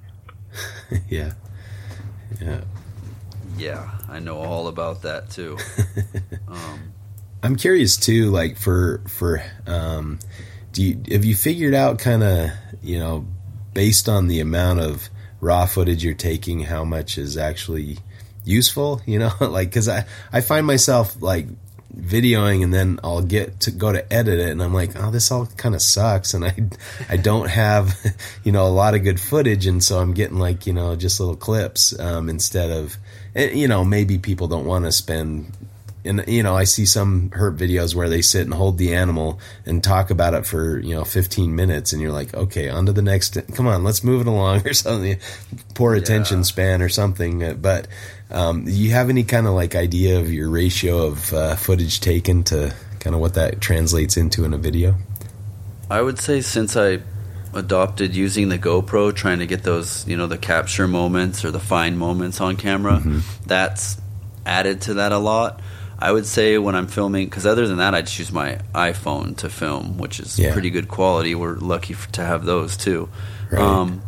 Yeah. Yeah. Yeah, I know all about that too. um, I'm curious too, like for, for, um, do you, have you figured out kind of, you know, based on the amount of raw footage you're taking, how much is actually useful, you know, like, cause I, I find myself like videoing and then I'll get to go to edit it and I'm like, oh, this all kind of sucks. And I, I don't have, you know, a lot of good footage. And so I'm getting like, you know, just little clips, um, instead of, you know, maybe people don't want to spend, and, you know, I see some herp videos where they sit and hold the animal and talk about it for, you know, fifteen minutes. And you're like, okay, on to the next, come on, let's move it along or something, poor attention yeah. span or something. But um, do you have any kind of like idea of your ratio of uh, footage taken to kind of what that translates into in a video? I would say since I adopted using the GoPro, trying to get those, you know, the capture moments or the fine moments on camera, mm-hmm. that's added to that a lot. I would say when I'm filming, because other than that, I just use my iPhone to film, which is yeah. pretty good quality. We're lucky to have those too. Right. Um,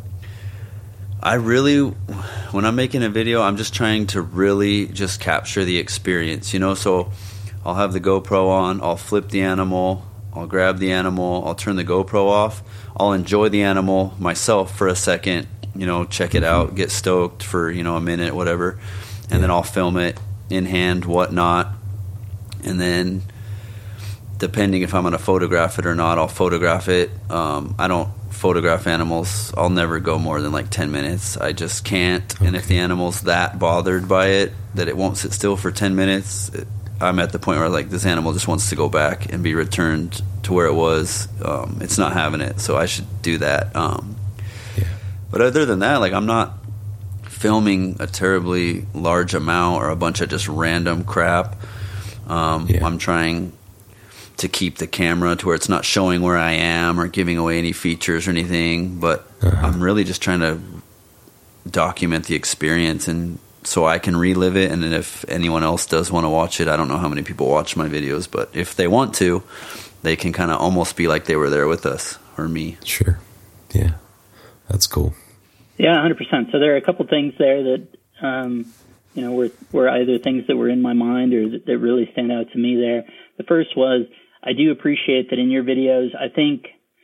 I really, when I'm making a video, I'm just trying to really just capture the experience, you know? So I'll have the GoPro on, I'll flip the animal, I'll grab the animal, I'll turn the GoPro off, I'll enjoy the animal myself for a second, you know, check it out, get stoked for, you know, a minute, whatever, and yeah. then I'll film it in hand, whatnot. And then, depending if I'm going to photograph it or not, I'll photograph it. Um, I don't photograph animals. I'll never go more than like ten minutes. I just can't. Okay. And if the animal's that bothered by it that it won't sit still for ten minutes, it, I'm at the point where like this animal just wants to go back and be returned to where it was. Um, it's not having it, so I should do that. Um, yeah. But other than that, like I'm not filming a terribly large amount or a bunch of just random crap. Um, yeah. I'm trying to keep the camera to where it's not showing where I am or giving away any features or anything, but uh-huh. I'm really just trying to document the experience and so I can relive it. And then if anyone else does want to watch it, I don't know how many people watch my videos, but if they want to, they can kind of almost be like they were there with us or me. Sure. Yeah. That's cool. Yeah, one hundred percent. So there are a couple things there that, um, you know, were, were either things that were in my mind or that, that really stand out to me there. The first was, I do appreciate that in your videos, I think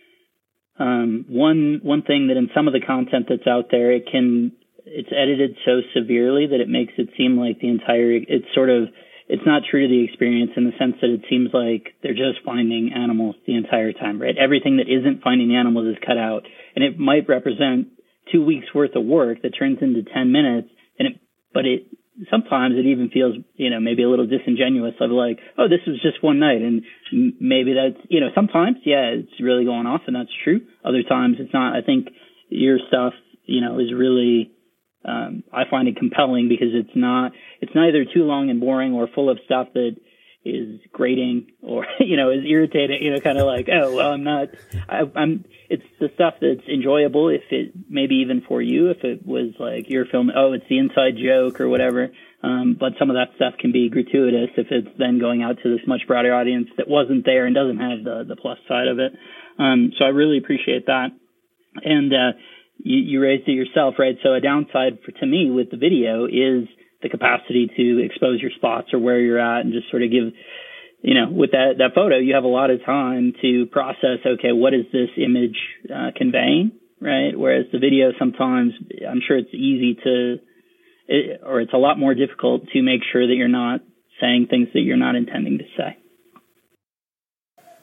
um, one one thing that in some of the content that's out there, it can, it's edited so severely that it makes it seem like the entire, it's sort of, it's not true to the experience in the sense that it seems like they're just finding animals the entire time, right? Everything that isn't finding the animals is cut out. And it might represent two weeks worth of work that turns into ten minutes, and it, but it, sometimes it even feels, you know, maybe a little disingenuous of like, oh, this was just one night. And maybe that's, you know, sometimes, yeah, it's really going off and that's true. Other times it's not. I think your stuff, you know, is really, um, I find it compelling because it's not, it's neither too long and boring or full of stuff that is grating or, you know, is irritating, you know, kind of like, oh, well, I'm not, I, I'm, it's the stuff that's enjoyable if it, maybe even for you, if it was like your film, oh, it's the inside joke or whatever. Um, but some of that stuff can be gratuitous if it's then going out to this much broader audience that wasn't there and doesn't have the, the plus side of it. Um, so I really appreciate that. And, uh, you, you raised it yourself, right? So a downside for, to me with the video is the capacity to expose your spots or where you're at and just sort of give, you know, with that, that photo, you have a lot of time to process, okay, what is this image uh, conveying, right? Whereas the video sometimes, I'm sure it's easy to, it, or it's a lot more difficult to make sure that you're not saying things that you're not intending to say.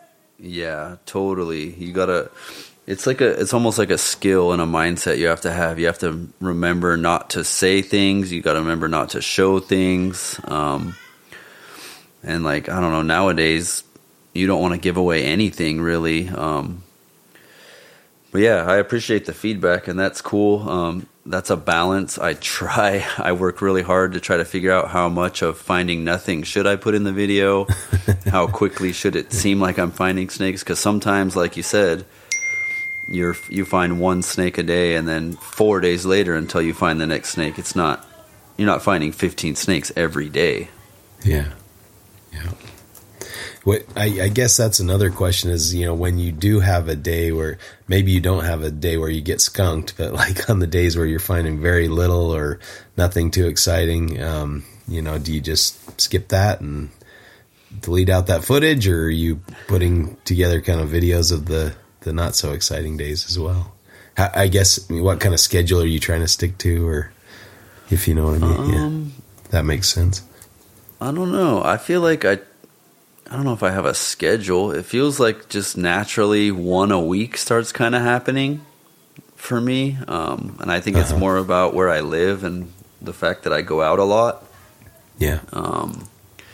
Yeah, totally. You gotta. It's like a. It's almost like a skill and a mindset you have to have. You have to remember not to say things. You got to remember not to show things. Um, and like I don't know. Nowadays, you don't want to give away anything really. Um, but yeah, I appreciate the feedback, and that's cool. Um, that's a balance. I try. I work really hard to try to figure out how much of finding nothing should I put in the video. How quickly should it seem like I'm finding snakes? Because sometimes, like you said, you're you find one snake a day, and then four days later until you find the next snake. It's not you're not finding fifteen snakes every day. Yeah, yeah. What I, I guess that's another question is, you know, when you do have a day where maybe you don't have a day where you get skunked, but like on the days where you're finding very little or nothing too exciting, um, you know, do you just skip that and delete out that footage, or are you putting together kind of videos of the, the not so exciting days as well? I, I guess, I mean, what kind of schedule are you trying to stick to, or if you know what I mean? Um, yeah, that makes sense. I don't know. I feel like I I don't know if I have a schedule. It feels like just naturally one a week starts kind of happening for me. Um, and I think uh-huh. it's more about where I live and the fact that I go out a lot. Yeah. Um,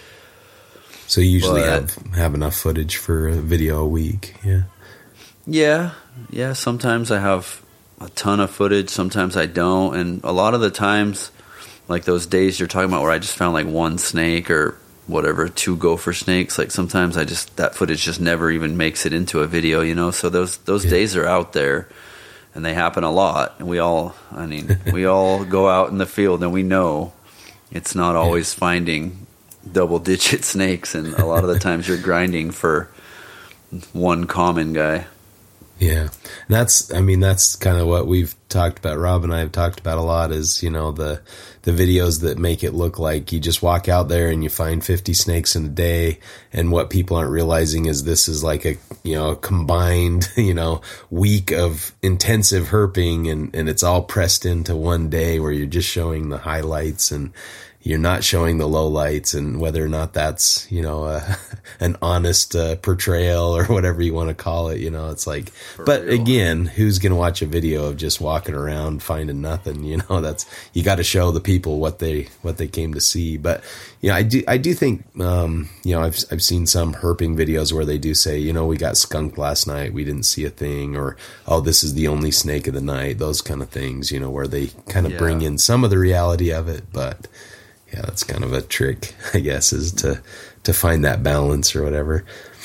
so you usually but, have, have enough footage for a video a week. Yeah. Yeah. Yeah. Sometimes I have a ton of footage. Sometimes I don't. And a lot of the times, like those days you're talking about where I just found like one snake or whatever, two gopher snakes, like sometimes I just, that footage just never even makes it into a video, you know? So those, those yeah. days are out there, and they happen a lot. And we all, I mean, we all go out in the field, and we know it's not always yeah. finding double digit snakes. And a lot of the times you're grinding for one common guy. Yeah. And that's, I mean, that's kind of what we've talked about. Rob and I have talked about a lot is, you know, the, the videos that make it look like you just walk out there and you find fifty snakes in a day. And what people aren't realizing is this is like a, you know, a combined, you know, week of intensive herping, and, and it's all pressed into one day where you're just showing the highlights and you're not showing the lowlights, and whether or not that's, you know, uh, an honest uh, portrayal or whatever you want to call it, you know, it's like, For but real. Again, who's going to watch a video of just walking around finding nothing? You know, that's, you got to show the people what they, what they came to see. But, you know, I do, I do think, um, you know, I've, I've seen some herping videos where they do say, you know, we got skunked last night, we didn't see a thing, or, oh, this is the only snake of the night, those kind of things, you know, where they kind of yeah. bring in some of the reality of it. But yeah, that's kind of a trick, I guess, is to, to find that balance or whatever.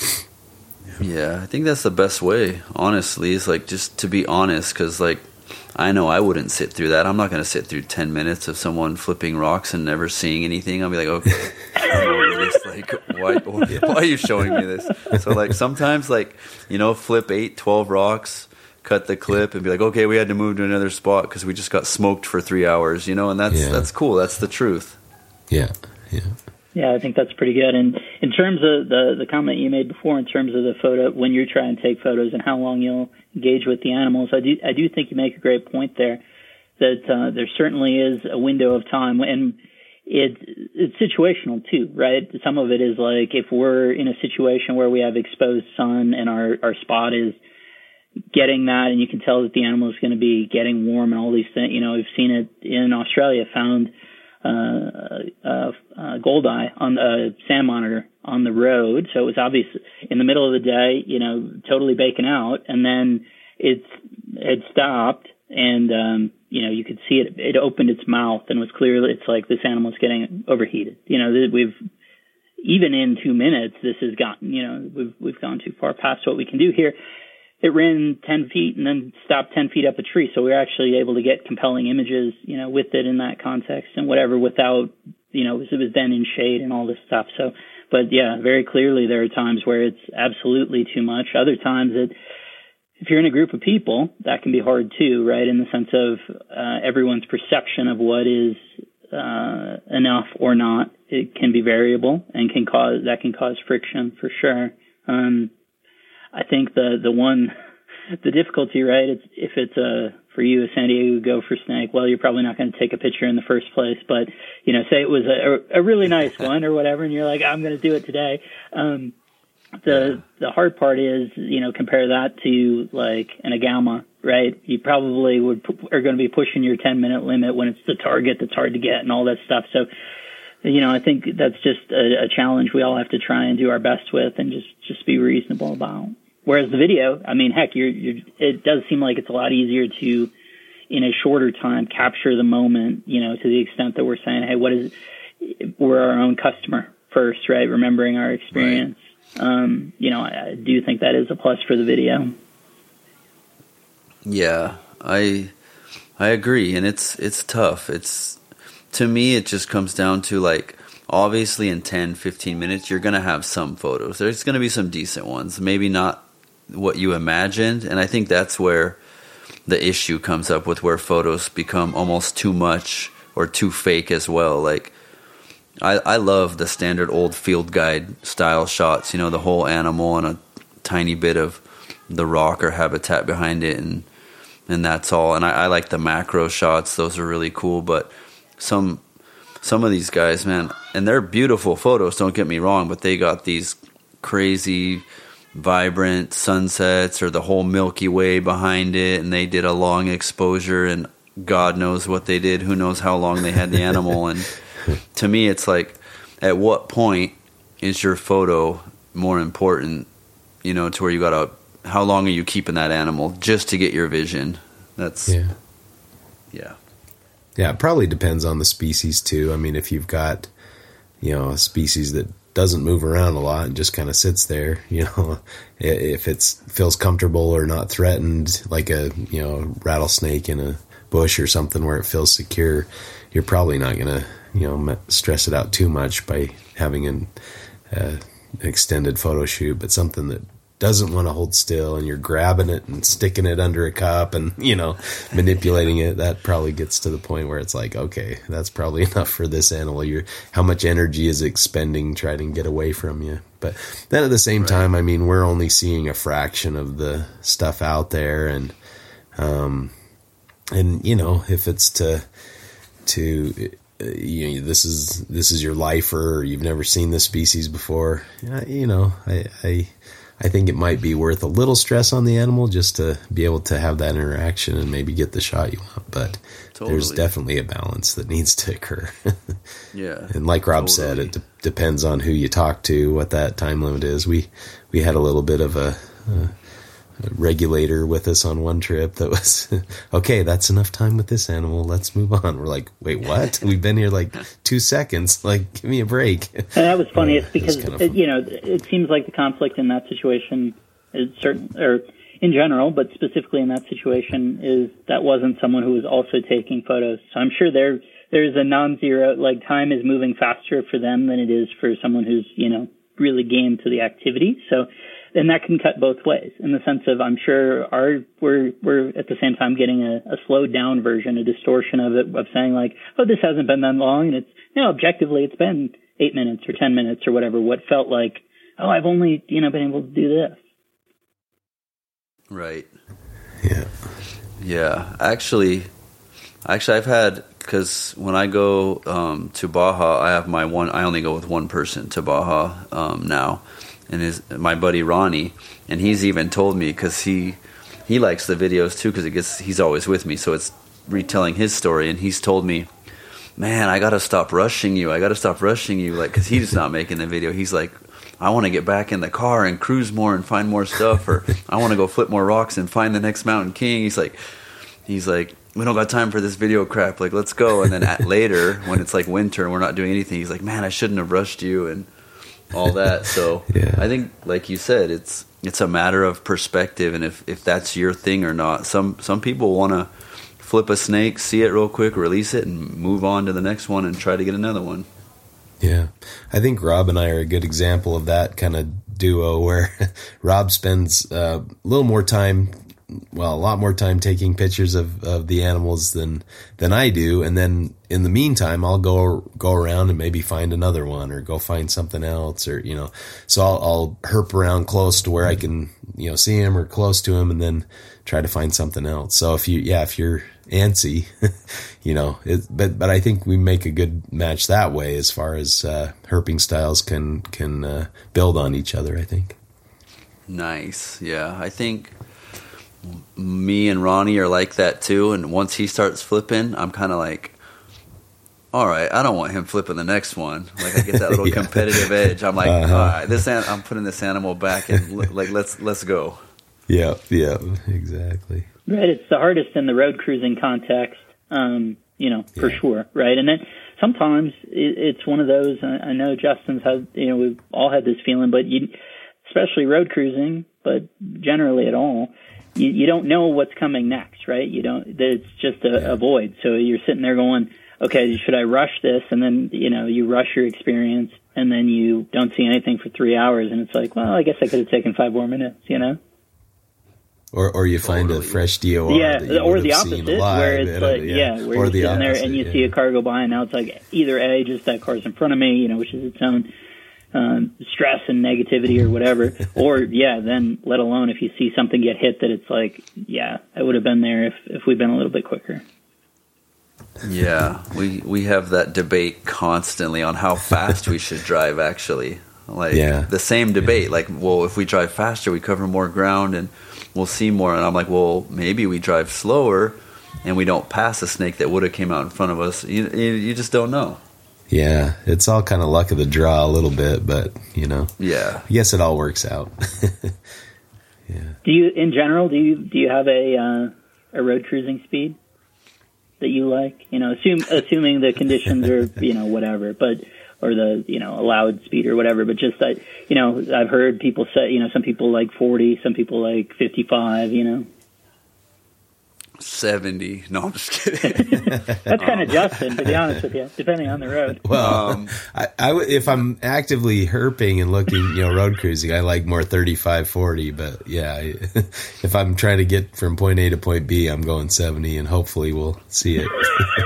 Yeah, I think that's the best way, honestly, is like just to be honest, because like I know I wouldn't sit through that. I'm not going to sit through ten minutes of someone flipping rocks and never seeing anything. I'll be like, okay, I'm over this. Like, why, why, why are you showing me this? So like sometimes like, you know, flip eight, twelve rocks, cut the clip and be like, okay, we had to move to another spot because we just got smoked for three hours, you know, and that's, yeah. that's cool. That's the truth. Yeah, yeah. Yeah, I think that's pretty good. And in terms of the the comment you made before, in terms of the photo, when you're trying to take photos and how long you'll engage with the animals, I do I do think you make a great point there. That uh, there certainly is a window of time, and it it's situational too, right? Some of it is like if we're in a situation where we have exposed sun and our our spot is getting that, and you can tell that the animal is going to be getting warm and all these things. You know, we've seen it in Australia. Found. Uh, uh, uh, Goldeye on the sand monitor on the road. So it was obvious in the middle of the day, you know, totally baking out. And then it's, it stopped and, um, you know, you could see it, it opened its mouth and was clearly, it's like this animal's getting overheated. You know, we've, even in two minutes, this has gotten, you know, we've, we've gone too far past what we can do here. It ran ten feet and then stopped ten feet up a tree. So we were actually able to get compelling images, you know, with it in that context and whatever without, you know, it was then in shade and all this stuff. So, but yeah, very clearly there are times where it's absolutely too much. Other times it, if you're in a group of people, that can be hard too, right? In the sense of uh, everyone's perception of what is uh, enough or not, it can be variable and can cause, that can cause friction for sure. Um, I think the, the one, the difficulty, right, it's, if it's a, for you, a San Diego gopher snake, well, you're probably not going to take a picture in the first place, but, you know, say it was a, a really nice one or whatever, and you're like, I'm going to do it today. Um, the the hard part is, you know, compare that to like an Agama, right? You probably would are going to be pushing your ten minute limit when it's the target that's hard to get and all that stuff. So, you know, I think that's just a, a challenge we all have to try and do our best with, and just just be reasonable about. Whereas the video, I mean, heck, you're, you're it does seem like it's a lot easier to, in a shorter time, capture the moment, you know, to the extent that we're saying, hey, what is, we're our own customer first, right? Remembering our experience. Right. Um, you know, I, I do think that is a plus for the video. Yeah, I, I agree. And it's, it's tough. It's, to me, it just comes down to like, obviously in ten, fifteen minutes, you're going to have some photos. There's going to be some decent ones, maybe not what you imagined. And I think that's where the issue comes up with, where photos become almost too much or too fake as well. Like, I, I love the standard old field guide style shots, you know, the whole animal and a tiny bit of the rock or habitat behind it, and and that's all. And I, I like the macro shots. Those are really cool. But some some of these guys, man, and they're beautiful photos, don't get me wrong, but they got these crazy vibrant sunsets or the whole Milky Way behind it, and they did a long exposure, and God knows what they did. Who knows how long they had the animal. And to me, it's like, at what point is your photo more important, you know, to where you got to, how long are you keeping that animal just to get your vision? That's, yeah. Yeah. Yeah, it probably depends on the species too. I mean, if you've got, you know, a species that doesn't move around a lot and just kind of sits there, you know, if it feels comfortable or not threatened, like a, you know, rattlesnake in a bush or something where it feels secure, you're probably not going to, you know, stress it out too much by having an uh, extended photo shoot. But something that doesn't want to hold still and you're grabbing it and sticking it under a cup and, you know, manipulating it, that probably gets to the point where it's like, okay, that's probably enough for this animal. You're, how much energy is it expending trying to get away from you? But then at the same right. time, I mean, we're only seeing a fraction of the stuff out there. And, um, and, you know, if it's to, to, uh, you know, this is, this is your lifer, or you've never seen this species before, you know, I, I, I think it might be worth a little stress on the animal just to be able to have that interaction and maybe get the shot you want. But totally. There's definitely a balance that needs to occur. Yeah. And like Rob totally. said, it de- depends on who you talk to, what that time limit is. We, we had a little bit of a, a regulator with us on one trip that was, okay, that's enough time with this animal. Let's move on. We're like, wait, what? We've been here like two seconds. Like, give me a break. And that was funny. Uh, it's because, it it, you know, it seems like the conflict in that situation is certain, or in general, but specifically in that situation, is that wasn't someone who was also taking photos. So I'm sure there there's a non-zero, like time is moving faster for them than it is for someone who's, you know, really game to the activity. So, and that can cut both ways in the sense of, I'm sure our, we're, we're at the same time getting a, a slowed down version, a distortion of it, of saying like, oh, this hasn't been that long. And it's, you know, objectively it's been eight minutes or ten minutes or whatever, what felt like, oh, I've only, you know, been able to do this. Right. Yeah. Yeah. Actually, actually I've had, cause when I go, um, to Baja, I have my one, I only go with one person to Baja, um, now. And his, my buddy Ronnie, and he's even told me, because he he likes the videos too, because it gets he's always with me, so it's retelling his story. And he's told me, man, I gotta stop rushing you. I gotta stop rushing you, like, because he's not making the video. He's like, I want to get back in the car and cruise more and find more stuff, or I want to go flip more rocks and find the next Mountain King. He's like, he's like, we don't got time for this video crap. Like, let's go. And then at later, when it's like winter and we're not doing anything, he's like, man, I shouldn't have rushed you. And all that. So yeah. I think, like you said, it's it's a matter of perspective, and if, if that's your thing or not. Some some people want to flip a snake, see it real quick, release it, and move on to the next one and try to get another one. Yeah. I think Rob and I are a good example of that kind of duo where Rob spends uh, a little more time, well, a lot more time taking pictures of, of the animals than than I do. And then in the meantime, I'll go go around and maybe find another one or go find something else, or, you know, so I'll, I'll herp around close to where I can, you know, see him or close to him and then try to find something else. So if you, yeah, if you're antsy, you know, it, but, but I think we make a good match that way as far as uh, herping styles can, can uh, build on each other, I think. Nice. Yeah, I think me and Ronnie are like that too. And once he starts flipping, I'm kind of like, all right, I don't want him flipping the next one. Like I get that little yeah. competitive edge. I'm like, uh-huh. all right, this an- I'm putting this animal back and like let's let's go. Yeah, yeah, exactly. Right, it's the hardest in the road cruising context, um, you know, for yeah. sure, right? And then sometimes it, it's one of those. I know Justin's had, you know, we've all had this feeling, but you, especially road cruising, but generally at all, you, you don't know what's coming next, right? You don't. It's just a, yeah. a void. So you're sitting there going, okay, should I rush this? And then, you know, you rush your experience, and then you don't see anything for three hours, and it's like, well, I guess I could have taken five more minutes, you know? Or or you find totally. a fresh D O R. Yeah, that you or the opposite, where it's like, a, yeah, yeah, where or you're sitting there and you yeah. see a car go by, and now it's like either A, just that car's in front of me, you know, which is its own um, stress and negativity or whatever, or, yeah, then let alone if you see something get hit that it's like, yeah, I would have been there if, if we'd been a little bit quicker. Yeah, we, we have that debate constantly on how fast we should drive, actually. Like, yeah. the same debate, yeah. like, well, if we drive faster, we cover more ground, and we'll see more. And I'm like, well, maybe we drive slower and we don't pass a snake that would have came out in front of us. You, you, you just don't know. Yeah, it's all kind of luck of the draw a little bit, but, you know. Yeah. I guess it all works out. yeah. Do you, in general, do you do you have a uh, a road cruising speed that you like? You know, assume, assuming the conditions are, you know, whatever, but... or the, you know, allowed speed or whatever, but just, I, you know, I've heard people say, you know, some people like forty, some people like fifty-five, you know. seventy. No, I'm just kidding. That's kind of Justin, to be honest with you, depending on the road. Well, um, I, I, if I'm actively herping and looking, you know, road cruising, I like more thirty-five, forty, but yeah, if I'm trying to get from point A to point B, I'm going seventy, and hopefully we'll see it.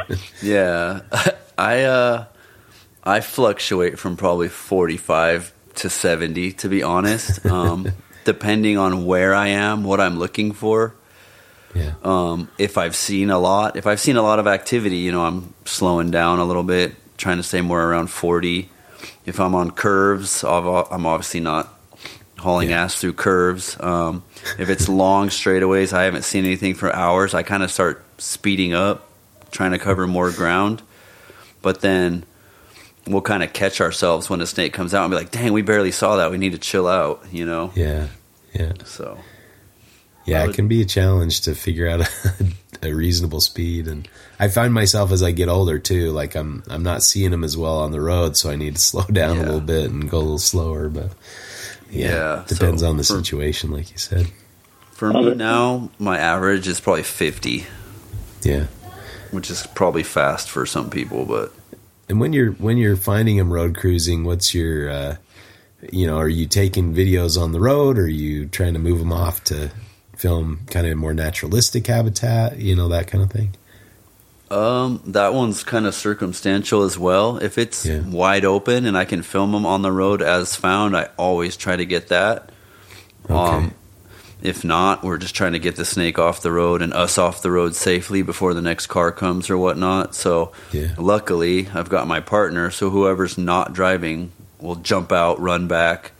yeah. I, uh, I fluctuate from probably forty-five to seventy, to be honest, um, depending on where I am, what I'm looking for. Yeah. Um, if I've seen a lot, if I've seen a lot of activity, you know, I'm slowing down a little bit, trying to stay more around forty. If I'm on curves, I'm obviously not hauling yeah. ass through curves. Um, if it's long straightaways, I haven't seen anything for hours, I kind of start speeding up, trying to cover more ground. But then we'll kind of catch ourselves when a snake comes out and be like, dang, we barely saw that. We need to chill out, you know? Yeah, yeah. So, yeah, would, it can be a challenge to figure out a, a reasonable speed. And I find myself as I get older, too, like I'm I'm not seeing them as well on the road, so I need to slow down yeah. a little bit and go a little slower. But, yeah, yeah depends so on the for, situation, like you said. For me now, my average is probably fifty. Yeah. Which is probably fast for some people, but... And when you're when you're finding them road cruising, what's your, uh, you know, are you taking videos on the road, or are you trying to move them off to film kind of more naturalistic habitat, you know, that kind of thing? Um, that one's kind of circumstantial as well. If it's yeah. wide open and I can film them on the road as found, I always try to get that. Okay. Um, if not, we're just trying to get the snake off the road and us off the road safely before the next car comes or whatnot. So yeah. luckily, I've got my partner, so whoever's not driving will jump out, run back,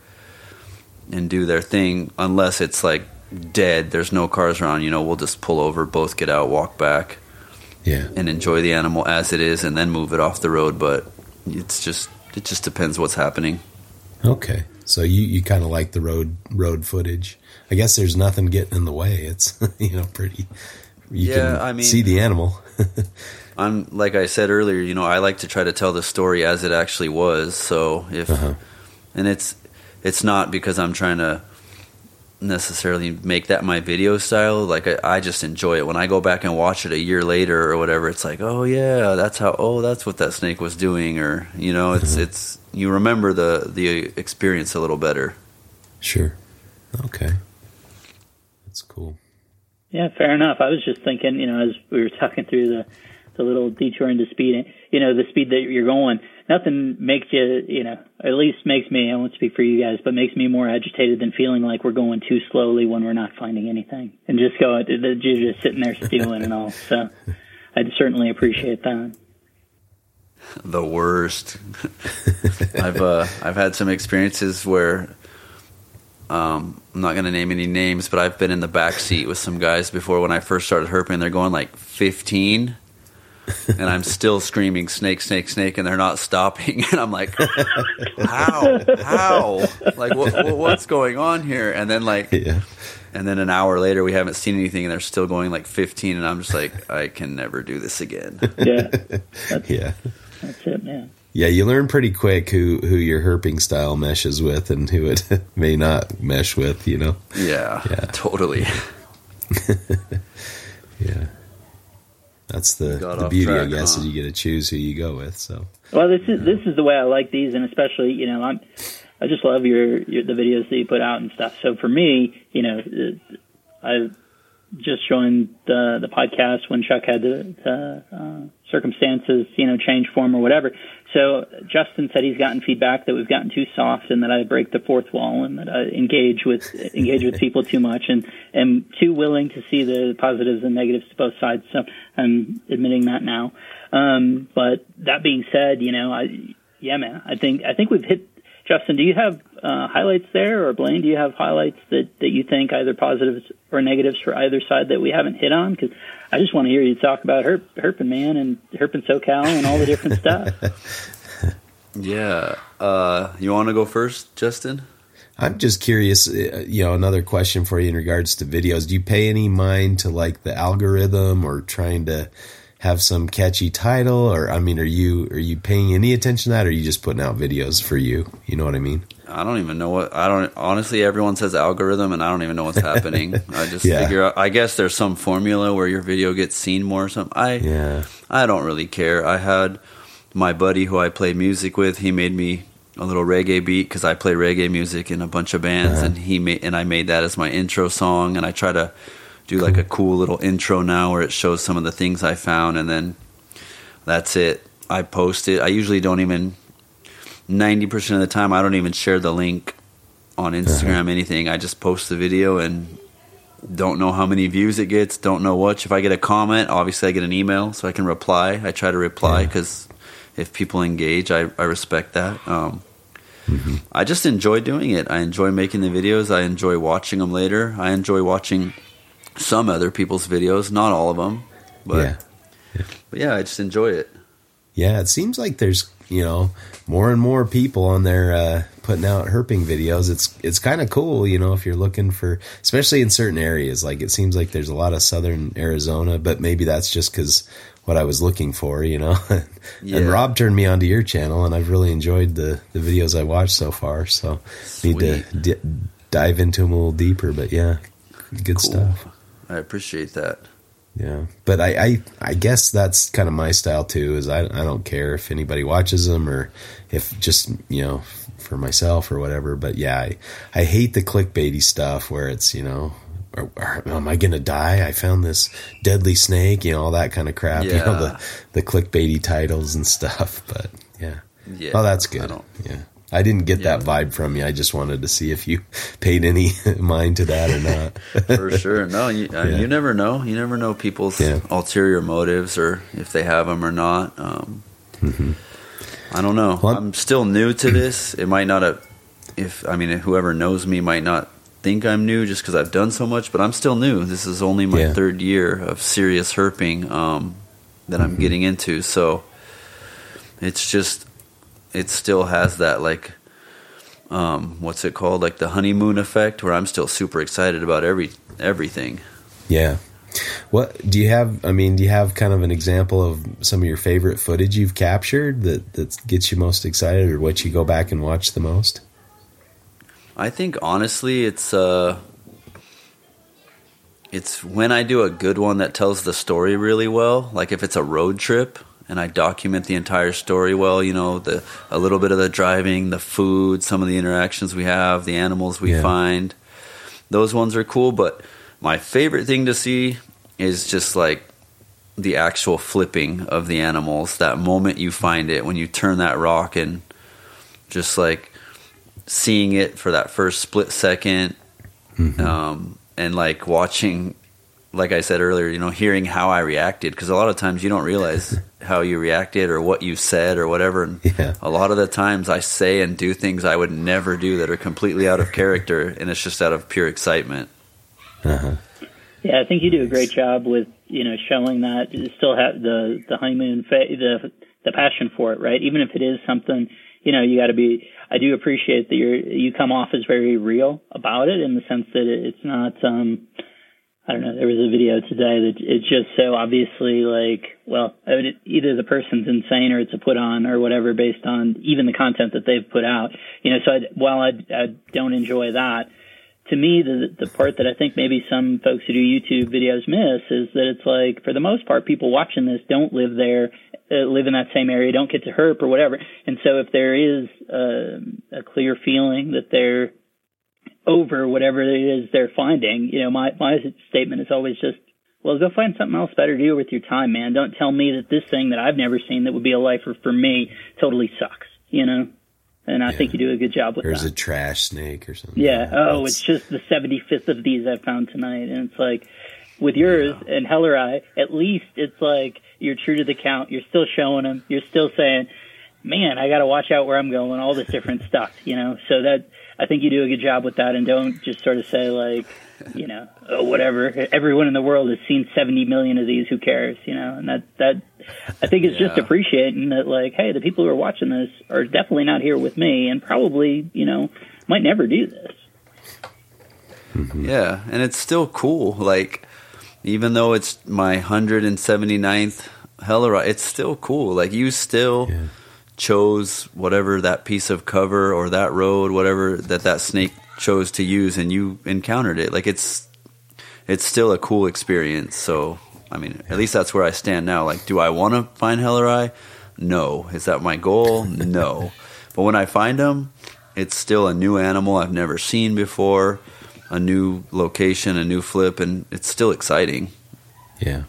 and do their thing. Unless it's like dead, there's no cars around, you know, we'll just pull over, both get out, walk back, yeah, and enjoy the animal as it is, and then move it off the road. But it's just it just depends what's happening. Okay, so you, you kind of like the road road footage. I guess there's nothing getting in the way. It's, you know, pretty, you yeah, can I mean, see the animal. I'm, like I said earlier, you know, I like to try to tell the story as it actually was. So if, uh-huh. and it's, it's not because I'm trying to necessarily make that my video style. Like I, I just enjoy it. When I go back and watch it a year later or whatever, it's like, oh yeah, that's how, oh, that's what that snake was doing. Or, you know, it's, uh-huh. it's, you remember the, the experience a little better. Sure. Okay. That's cool. Yeah, fair enough. I was just thinking, you know, as we were talking through the, the little detour into speed, you know, the speed that you're going, nothing makes you, you know, at least makes me, I won't speak for you guys, but makes me more agitated than feeling like we're going too slowly when we're not finding anything. And just go, you're just sitting there stewing and all. So I'd certainly appreciate that. The worst. I've uh, I've had some experiences where Um, I'm not going to name any names, but I've been in the back seat with some guys before when I first started herping. They're going like fifteen, and I'm still screaming snake, snake, snake, and they're not stopping. And I'm like, how, how, like what, what, what's going on here? And then like, Yeah. and then an hour later, we haven't seen anything, and they're still going like fifteen, and I'm just like, I can never do this again. Yeah, that's, Yeah. that's it, man. Yeah, you learn pretty quick who, who your herping style meshes with and who it may not mesh with, you know? Yeah, Yeah. totally. Yeah. That's the, Got the off beauty, track, I guess, huh? is you get to choose who you go with. So, Well, this is this is the way I like these, and especially, you know, I'm I just love your, your the videos that you put out and stuff. So for me, you know, I've just joined the the podcast when Chuck had the, the uh, circumstances, you know, change form or whatever. So Justin said he's gotten feedback that we've gotten too soft and that I break the fourth wall and that I engage with engage with people too much and am too willing to see the positives and negatives to both sides. So I'm admitting that now. Um, but that being said, you know, I yeah, man, I think I think we've hit. Justin, do you have uh, highlights there, or Blaine, do you have highlights that, that you think either positives or negatives for either side that we haven't hit on? Because I just want to hear you talk about herp, herping, man, and herping SoCal and all the different stuff. Yeah. Uh, you want to go first, Justin? I'm just curious, uh, you know, another question for you in regards to videos. Do you pay any mind to like the algorithm or trying to have some catchy title, or I mean, are you are you paying any attention to that, or are you just putting out videos for you? You know what I mean? I don't even know what I don't honestly everyone says algorithm and I don't even know what's happening. I just Yeah. figure out I guess there's some formula where your video gets seen more or something. I Yeah. I don't really care. I had my buddy who I play music with, he made me a little reggae beat because I play reggae music in a bunch of bands, Uh-huh. and he made and I made that as my intro song, and I try to do like a cool little intro now where it shows some of the things I found, and then that's it. I post it. I usually don't even, ninety percent of the time, I don't even share the link on Instagram, uh-huh. anything. I just post the video and don't know how many views it gets, don't know what. If I get a comment, obviously I get an email so I can reply. I try to reply because yeah. if people engage, I, I respect that. Um, mm-hmm. I just enjoy doing it. I enjoy making the videos. I enjoy watching them later. I enjoy watching some other people's videos, not all of them, but yeah. Yeah. but yeah, I just enjoy it. Yeah, it seems like there's, you know, more and more people on there uh, putting out herping videos. It's it's kind of cool, you know, if you're looking for, especially in certain areas. Like it seems like there's a lot of southern Arizona, but maybe that's just because what I was looking for, you know. Yeah. And Rob turned me onto your channel, and I've really enjoyed the, the videos I watched so far. So Sweet. need to d- dive into them a little deeper, but yeah, good Cool. stuff. I appreciate that. Yeah, but I, I, I guess that's kind of my style too. Is I, I don't care if anybody watches them or if just, you know, for myself or whatever. But yeah, I, I hate the clickbaity stuff where it's, you know, or, or, am I gonna die? I found this deadly snake, you know, all that kind of crap. Yeah. You know, the the clickbaity titles and stuff. But yeah, Yeah. oh, that's I good. don't- Yeah. I didn't get Yeah. that vibe from you. I just wanted to see if you paid any mind to that or not. For sure. No, you, uh, Yeah. you never know. You never know people's Yeah. ulterior motives or if they have them or not. Um, Mm-hmm. I don't know. Well, I'm still new to this. It might not have, if, I mean, whoever knows me might not think I'm new just because I've done so much, but I'm still new. This is only my Yeah. third year of serious herping um, that I'm Mm-hmm. getting into. So it's just, it still has that, like, um, what's it called? Like the honeymoon effect, where I'm still super excited about every everything. Yeah. What do you have? I mean, do you have kind of an example of some of your favorite footage you've captured that, that gets you most excited, or what you go back and watch the most? I think honestly, it's uh, it's when I do a good one that tells the story really well. Like if it's a road trip and I document the entire story well, you know, the a little bit of the driving, the food, some of the interactions we have, the animals we Yeah. find. Those ones are cool, but my favorite thing to see is just like the actual flipping of the animals. That moment you find it when you turn that rock, and just like seeing it for that first split second, Mm-hmm. um, and like watching like I said earlier, you know, hearing how I reacted, because a lot of times you don't realize how you reacted or what you said or whatever. And yeah. a lot of the times I say and do things I would never do that are completely out of character, and it's just out of pure excitement. Uh-huh. Yeah, I think you do a great job with, you know, showing that you still have the, the honeymoon, fa- the the passion for it, right? Even if it is something, you know, you got to be, I do appreciate that you're, you come off as very real about it, in the sense that it's not, um, I don't know, there was a video today that it's just so obviously like, well, either the person's insane or it's a put on or whatever, based on even the content that they've put out. You know, so I, while I, I don't enjoy that, to me, the the part that I think maybe some folks who do YouTube videos miss is that it's like, for the most part, people watching this don't live there, uh, live in that same area, don't get to herp or whatever. And so if there is uh, a clear feeling that they're over whatever it is they're finding, you know, my, my statement is always just, well, go find something else better to do with your time, man. Don't tell me that this thing that I've never seen that would be a lifer for me totally sucks, you know? And I yeah. think you do a good job with There's that. There's a trash snake or something. Yeah. Oh, That's... it's just the seventy-fifth of these I found tonight. And it's like, with yours yeah. and Helleri, at least it's like you're true to the count. You're still showing them. You're still saying, man, I got to watch out where I'm going, all this different stuff, you know? So that, I think you do a good job with that, and don't just sort of say like, you know, oh, whatever. Everyone in the world has seen seventy million of these. Who cares? You know, and that, that I think it's yeah. just appreciating that, like, hey, the people who are watching this are definitely not here with me, and probably, you know, might never do this. Mm-hmm. Yeah, and it's still cool. Like, even though it's my one hundred seventy-ninth Helleri, it's still cool. Like, you still yeah. chose whatever that piece of cover or that road, whatever that that snake chose to use, and you encountered it. Like, it's it's still a cool experience. So, I mean, at least that's where I stand now. Like, do I want to find Helleri? No. Is that my goal? No. But when I find them, it's still a new animal I've never seen before, a new location, a new flip, and it's still exciting. Yeah.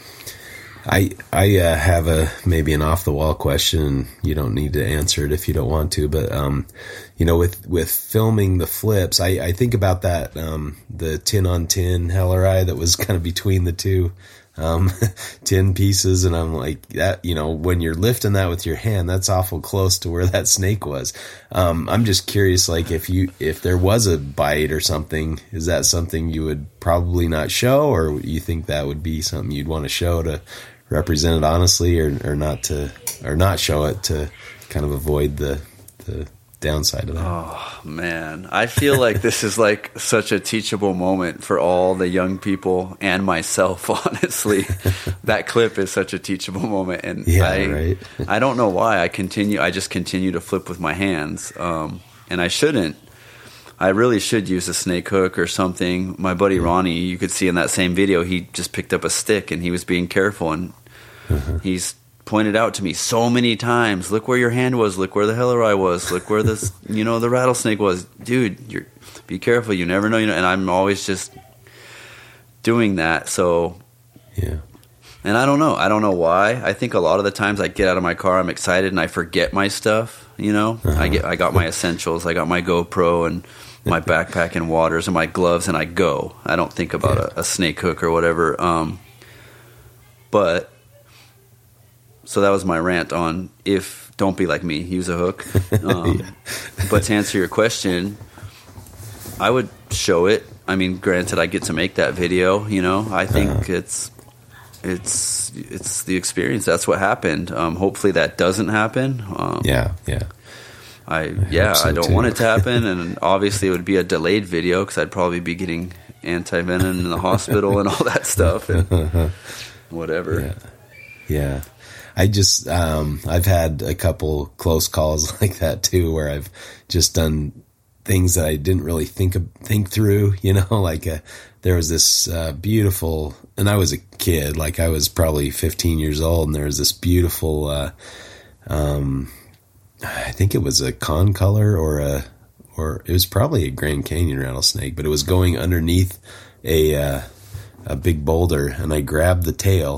I I uh, have a maybe an off the wall question. You don't need to answer it if you don't want to, but um, you know, with with filming the flips, I, I think about that um, the tin on tin Helleri that was kind of between the two um, tin pieces, and I'm like, that, you know, when you're lifting that with your hand, that's awful close to where that snake was. Um, I'm just curious, like, if you if there was a bite or something, is that something you would probably not show, or you think that would be something you'd want to show to represent it honestly, or, or not to, or not show it to kind of avoid the the downside of that? Oh man, I feel like this is like such a teachable moment for all the young people and myself. Honestly, that clip is such a teachable moment, and yeah, I, right. I don't know why I continue. I just continue to flip with my hands, um, and I shouldn't. I really should use a snake hook or something. My buddy Ronnie, you could see in that same video, he just picked up a stick and he was being careful, and uh-huh. he's pointed out to me so many times, look where your hand was, look where the Helleri was, look where this, you know, the rattlesnake was. Dude, you're, be careful, you never know, you know. And I'm always just doing that. So, yeah. And I don't know. I don't know why. I think a lot of the times I get out of my car, I'm excited, and I forget my stuff, you know. Uh-huh. I get, I got my essentials, I got my GoPro and my backpack and waters and my gloves, and I go. I don't think about yeah. a, a snake hook or whatever. Um, but so that was my rant on if don't be like me, use a hook. Um, yeah. But to answer your question, I would show it. I mean, granted, I get to make that video. You know, I think uh-huh. it's it's it's the experience. That's what happened. Um, hopefully, that doesn't happen. Um, yeah, yeah. I, I yeah, so I don't too. want it to happen, and obviously it would be a delayed video because I'd probably be getting anti-venom in the hospital and all that stuff, and whatever. Yeah, yeah. I just um, I've had a couple close calls like that too, where I've just done things that I didn't really think of, think through. You know, like a, there was this uh, beautiful, and I was a kid, like I was probably fifteen years old, and there was this beautiful. Uh, um, I think it was a con color or a, or it was probably a Grand Canyon rattlesnake, but it was going underneath a, uh, a big boulder, and I grabbed the tail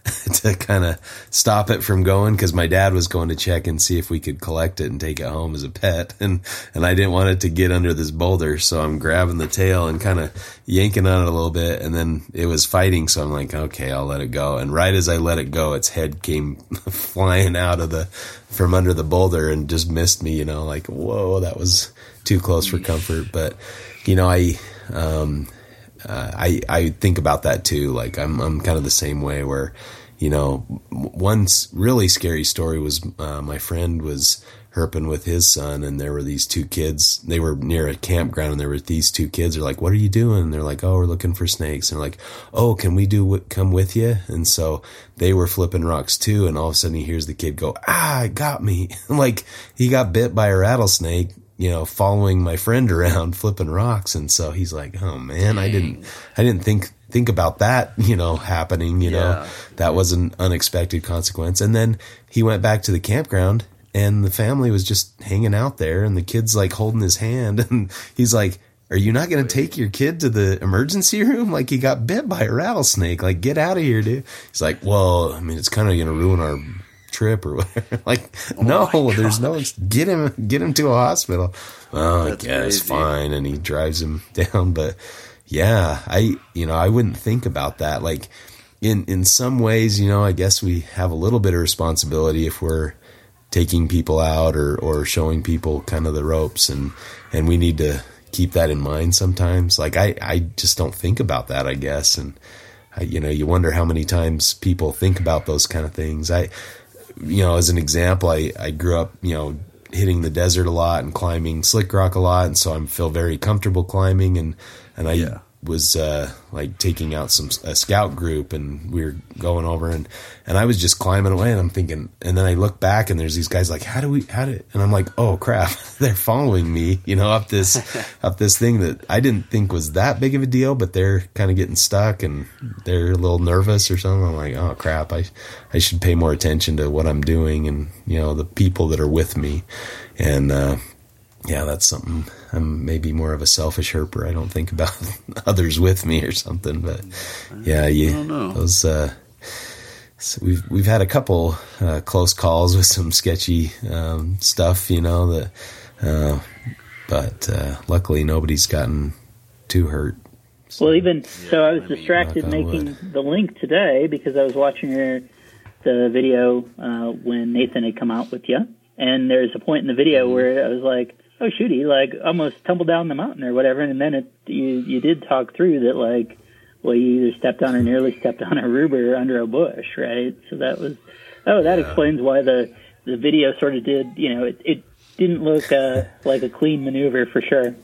to kind of stop it from going, because my dad was going to check and see if we could collect it and take it home as a pet, and and I didn't want it to get under this boulder, so I'm grabbing the tail and kind of yanking on it a little bit, and then it was fighting, so I'm like, okay, I'll let it go. And right as I let it go, its head came flying out of the from under the boulder and just missed me, you know, like, whoa, that was too close for comfort. But you know, I um uh, I I think about that too. Like I'm I'm kind of the same way, where, you know, one really scary story was uh, my friend was herping with his son, and there were these two kids. They were near a campground, and there were these two kids. They're like, "What are you doing?" And they're like, "Oh, we're looking for snakes." And they're like, "Oh, can we do come with you?" And so they were flipping rocks too. And all of a sudden, he hears the kid go, "Ah, it got me!" Like he got bit by a rattlesnake, you know, following my friend around flipping rocks. And so he's like, "Oh man, I didn't, I didn't think." think about that, you know, happening, you know, yeah. That was an unexpected consequence. And then he went back to the campground, and the family was just hanging out there, and the kid's like holding his hand, and he's like, "Are you not going to take your kid to the emergency room? Like he got bit by a rattlesnake. Like get out of here, dude." He's like, "Well, I mean, it's kind of going to ruin our trip or whatever." Like, oh no, there's no, get him, get him to a hospital. Oh, That's I guess crazy. fine. And he drives him down. But yeah, I, you know, I wouldn't think about that. Like in, in some ways, you know, I guess we have a little bit of responsibility if we're taking people out or, or showing people kind of the ropes, and, and we need to keep that in mind sometimes. Like I, I just don't think about that, I guess. And I, you know, you wonder how many times people think about those kind of things. I, you know, as an example, I, I grew up, you know, hitting the desert a lot and climbing slick rock a lot. And so I feel very comfortable climbing, and, and I Yeah. was, uh, like taking out some, a scout group, and we were going over, and, and I was just climbing away, and I'm thinking, and then I look back, and there's these guys like, how do we, how did, and I'm like, oh crap, they're following me, you know, up this, up this thing that I didn't think was that big of a deal, but they're kind of getting stuck, and they're a little nervous or something. I'm like, oh crap, I, I should pay more attention to what I'm doing, and, you know, the people that are with me. And, uh, yeah, that's something. I'm maybe more of a selfish herper. I don't think about others with me or something. But yeah, you, I don't know. those. Uh, so we've we've had a couple uh, close calls with some sketchy um, stuff, you know. That, uh, but uh, luckily nobody's gotten too hurt. Well, even so, I was I mean, distracted knock on making wood. the link today because I was watching your the video uh, when Nathan had come out with you, and there's a point in the video Mm-hmm. where I was like, "Oh, shoot, he like almost tumbled down the mountain or whatever," and then it, you you did talk through that, like, well, you either stepped on or nearly stepped on a ruber under a bush, right? So that was oh, that Yeah. explains why the the video sort of did, you know, it it didn't look uh, like a clean maneuver for sure.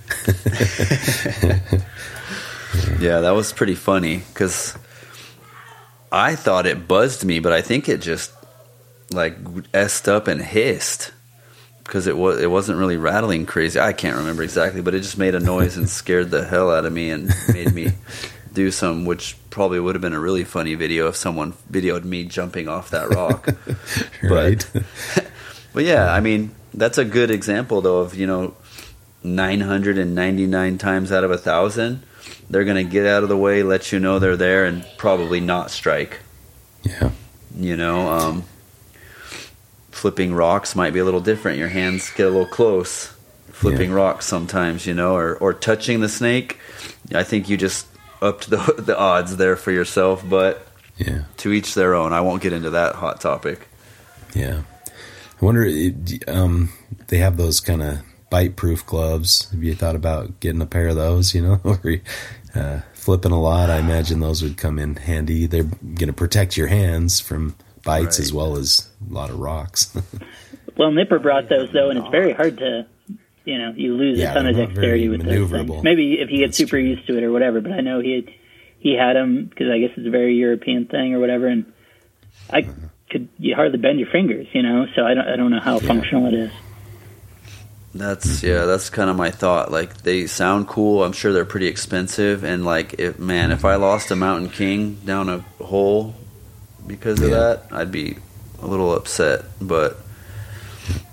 Yeah, that was pretty funny because I thought it buzzed me, but I think it just like essed up and hissed because it was it wasn't really rattling crazy. I can't remember exactly, but it just made a noise and scared the hell out of me and made me do some, which probably would have been a really funny video if someone videoed me jumping off that rock. Right. But, but yeah, I mean, that's a good example though of, you know, nine hundred ninety-nine times out of a thousand, they're going to get out of the way, let you know they're there, and probably not strike. Yeah. You know, um, flipping rocks might be a little different. Your hands get a little close. Flipping Yeah. rocks sometimes, you know, or, or touching the snake. I think you just upped the, the odds there for yourself, but Yeah. to each their own. I won't get into that hot topic. Yeah. I wonder, it- um, they have those kind of bite-proof gloves. Have you thought about getting a pair of those, you know, or uh, flipping a lot? I imagine those would come in handy. They're going to protect your hands from bites Right. as well as a lot of rocks. Well, Nipper brought those though, and it's very hard to, you know, you lose Yeah, a ton of they're not dexterity very with those maneuverable. things. Maybe if you get That's super true. used to it or whatever. But I know he had, he had them because I guess it's a very European thing or whatever, and I could you hardly bend your fingers, you know. So I don't I don't know how Yeah. functional it is. That's yeah, that's kind of my thought. Like they sound cool. I'm sure they're pretty expensive. And like, if man, if I lost a Mountain King down a hole because of Yeah. that, I'd be a little upset. But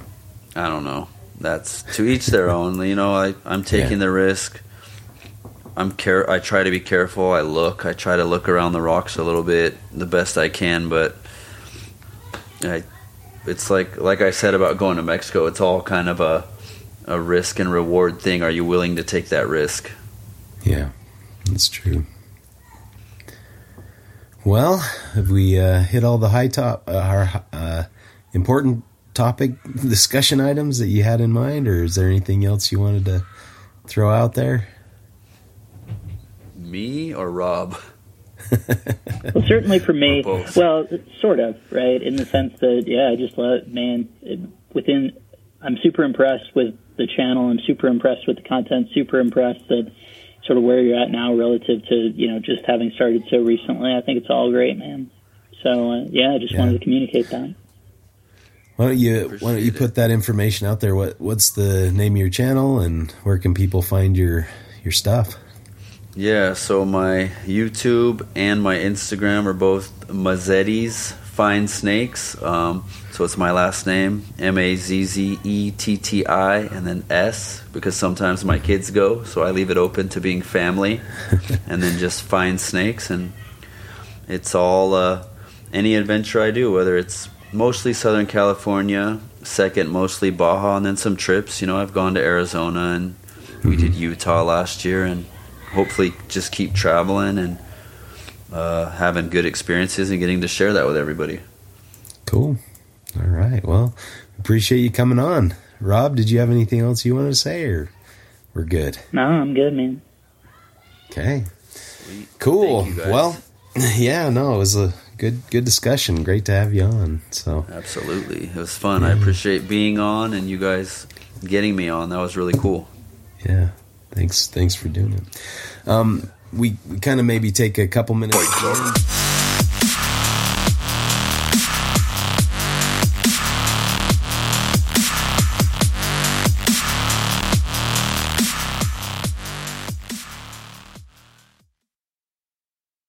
I don't know. That's to each their own. You know, I I'm taking Yeah. the risk. I'm care. I try to be careful. I look. I try to look around the rocks a little bit, the best I can. But I, it's like like I said about going to Mexico. It's all kind of a a risk and reward thing. Are you willing to take that risk? Yeah, that's true. Well, have we uh, hit all the high top, uh, our uh, important topic discussion items that you had in mind, or is there anything else you wanted to throw out there? Me or Rob? Well, certainly for me. Well, sort of, right? In the sense that, yeah, I just love, man, it, within, I'm super impressed with the channel. I'm super impressed with the content, super impressed that sort of where you're at now relative to, you know, just having started so recently. I think it's all great, man. So, uh, yeah, I just yeah. wanted to communicate that. Why don't you Why don't you put that information out there? What What's the name of your channel, and where can people find your your stuff? Yeah, so my YouTube and my Instagram are both Mazzetti's Find Snakes. Um, so it's my last name, M A Z Z E T T I, and then S, because sometimes my kids go, so I leave it open to being family, and then just Find Snakes. And it's all uh, any adventure I do, whether it's mostly Southern California, second mostly Baja, and then some trips. You know, I've gone to Arizona, and we did Utah last year, and hopefully just keep traveling and uh, having good experiences and getting to share that with everybody. Cool. All right. Well, appreciate you coming on. Rob, did you have anything else you wanted to say, or we're good? No, I'm good, man. Okay. Sweet. Cool. Thank you, guys. Well, yeah, no, it was a good good discussion. Great to have you on. So absolutely. It was fun. Yeah. I appreciate being on and you guys getting me on. That was really cool. Yeah. Thanks, thanks for doing it. Um, we we kind of maybe take a couple minutes.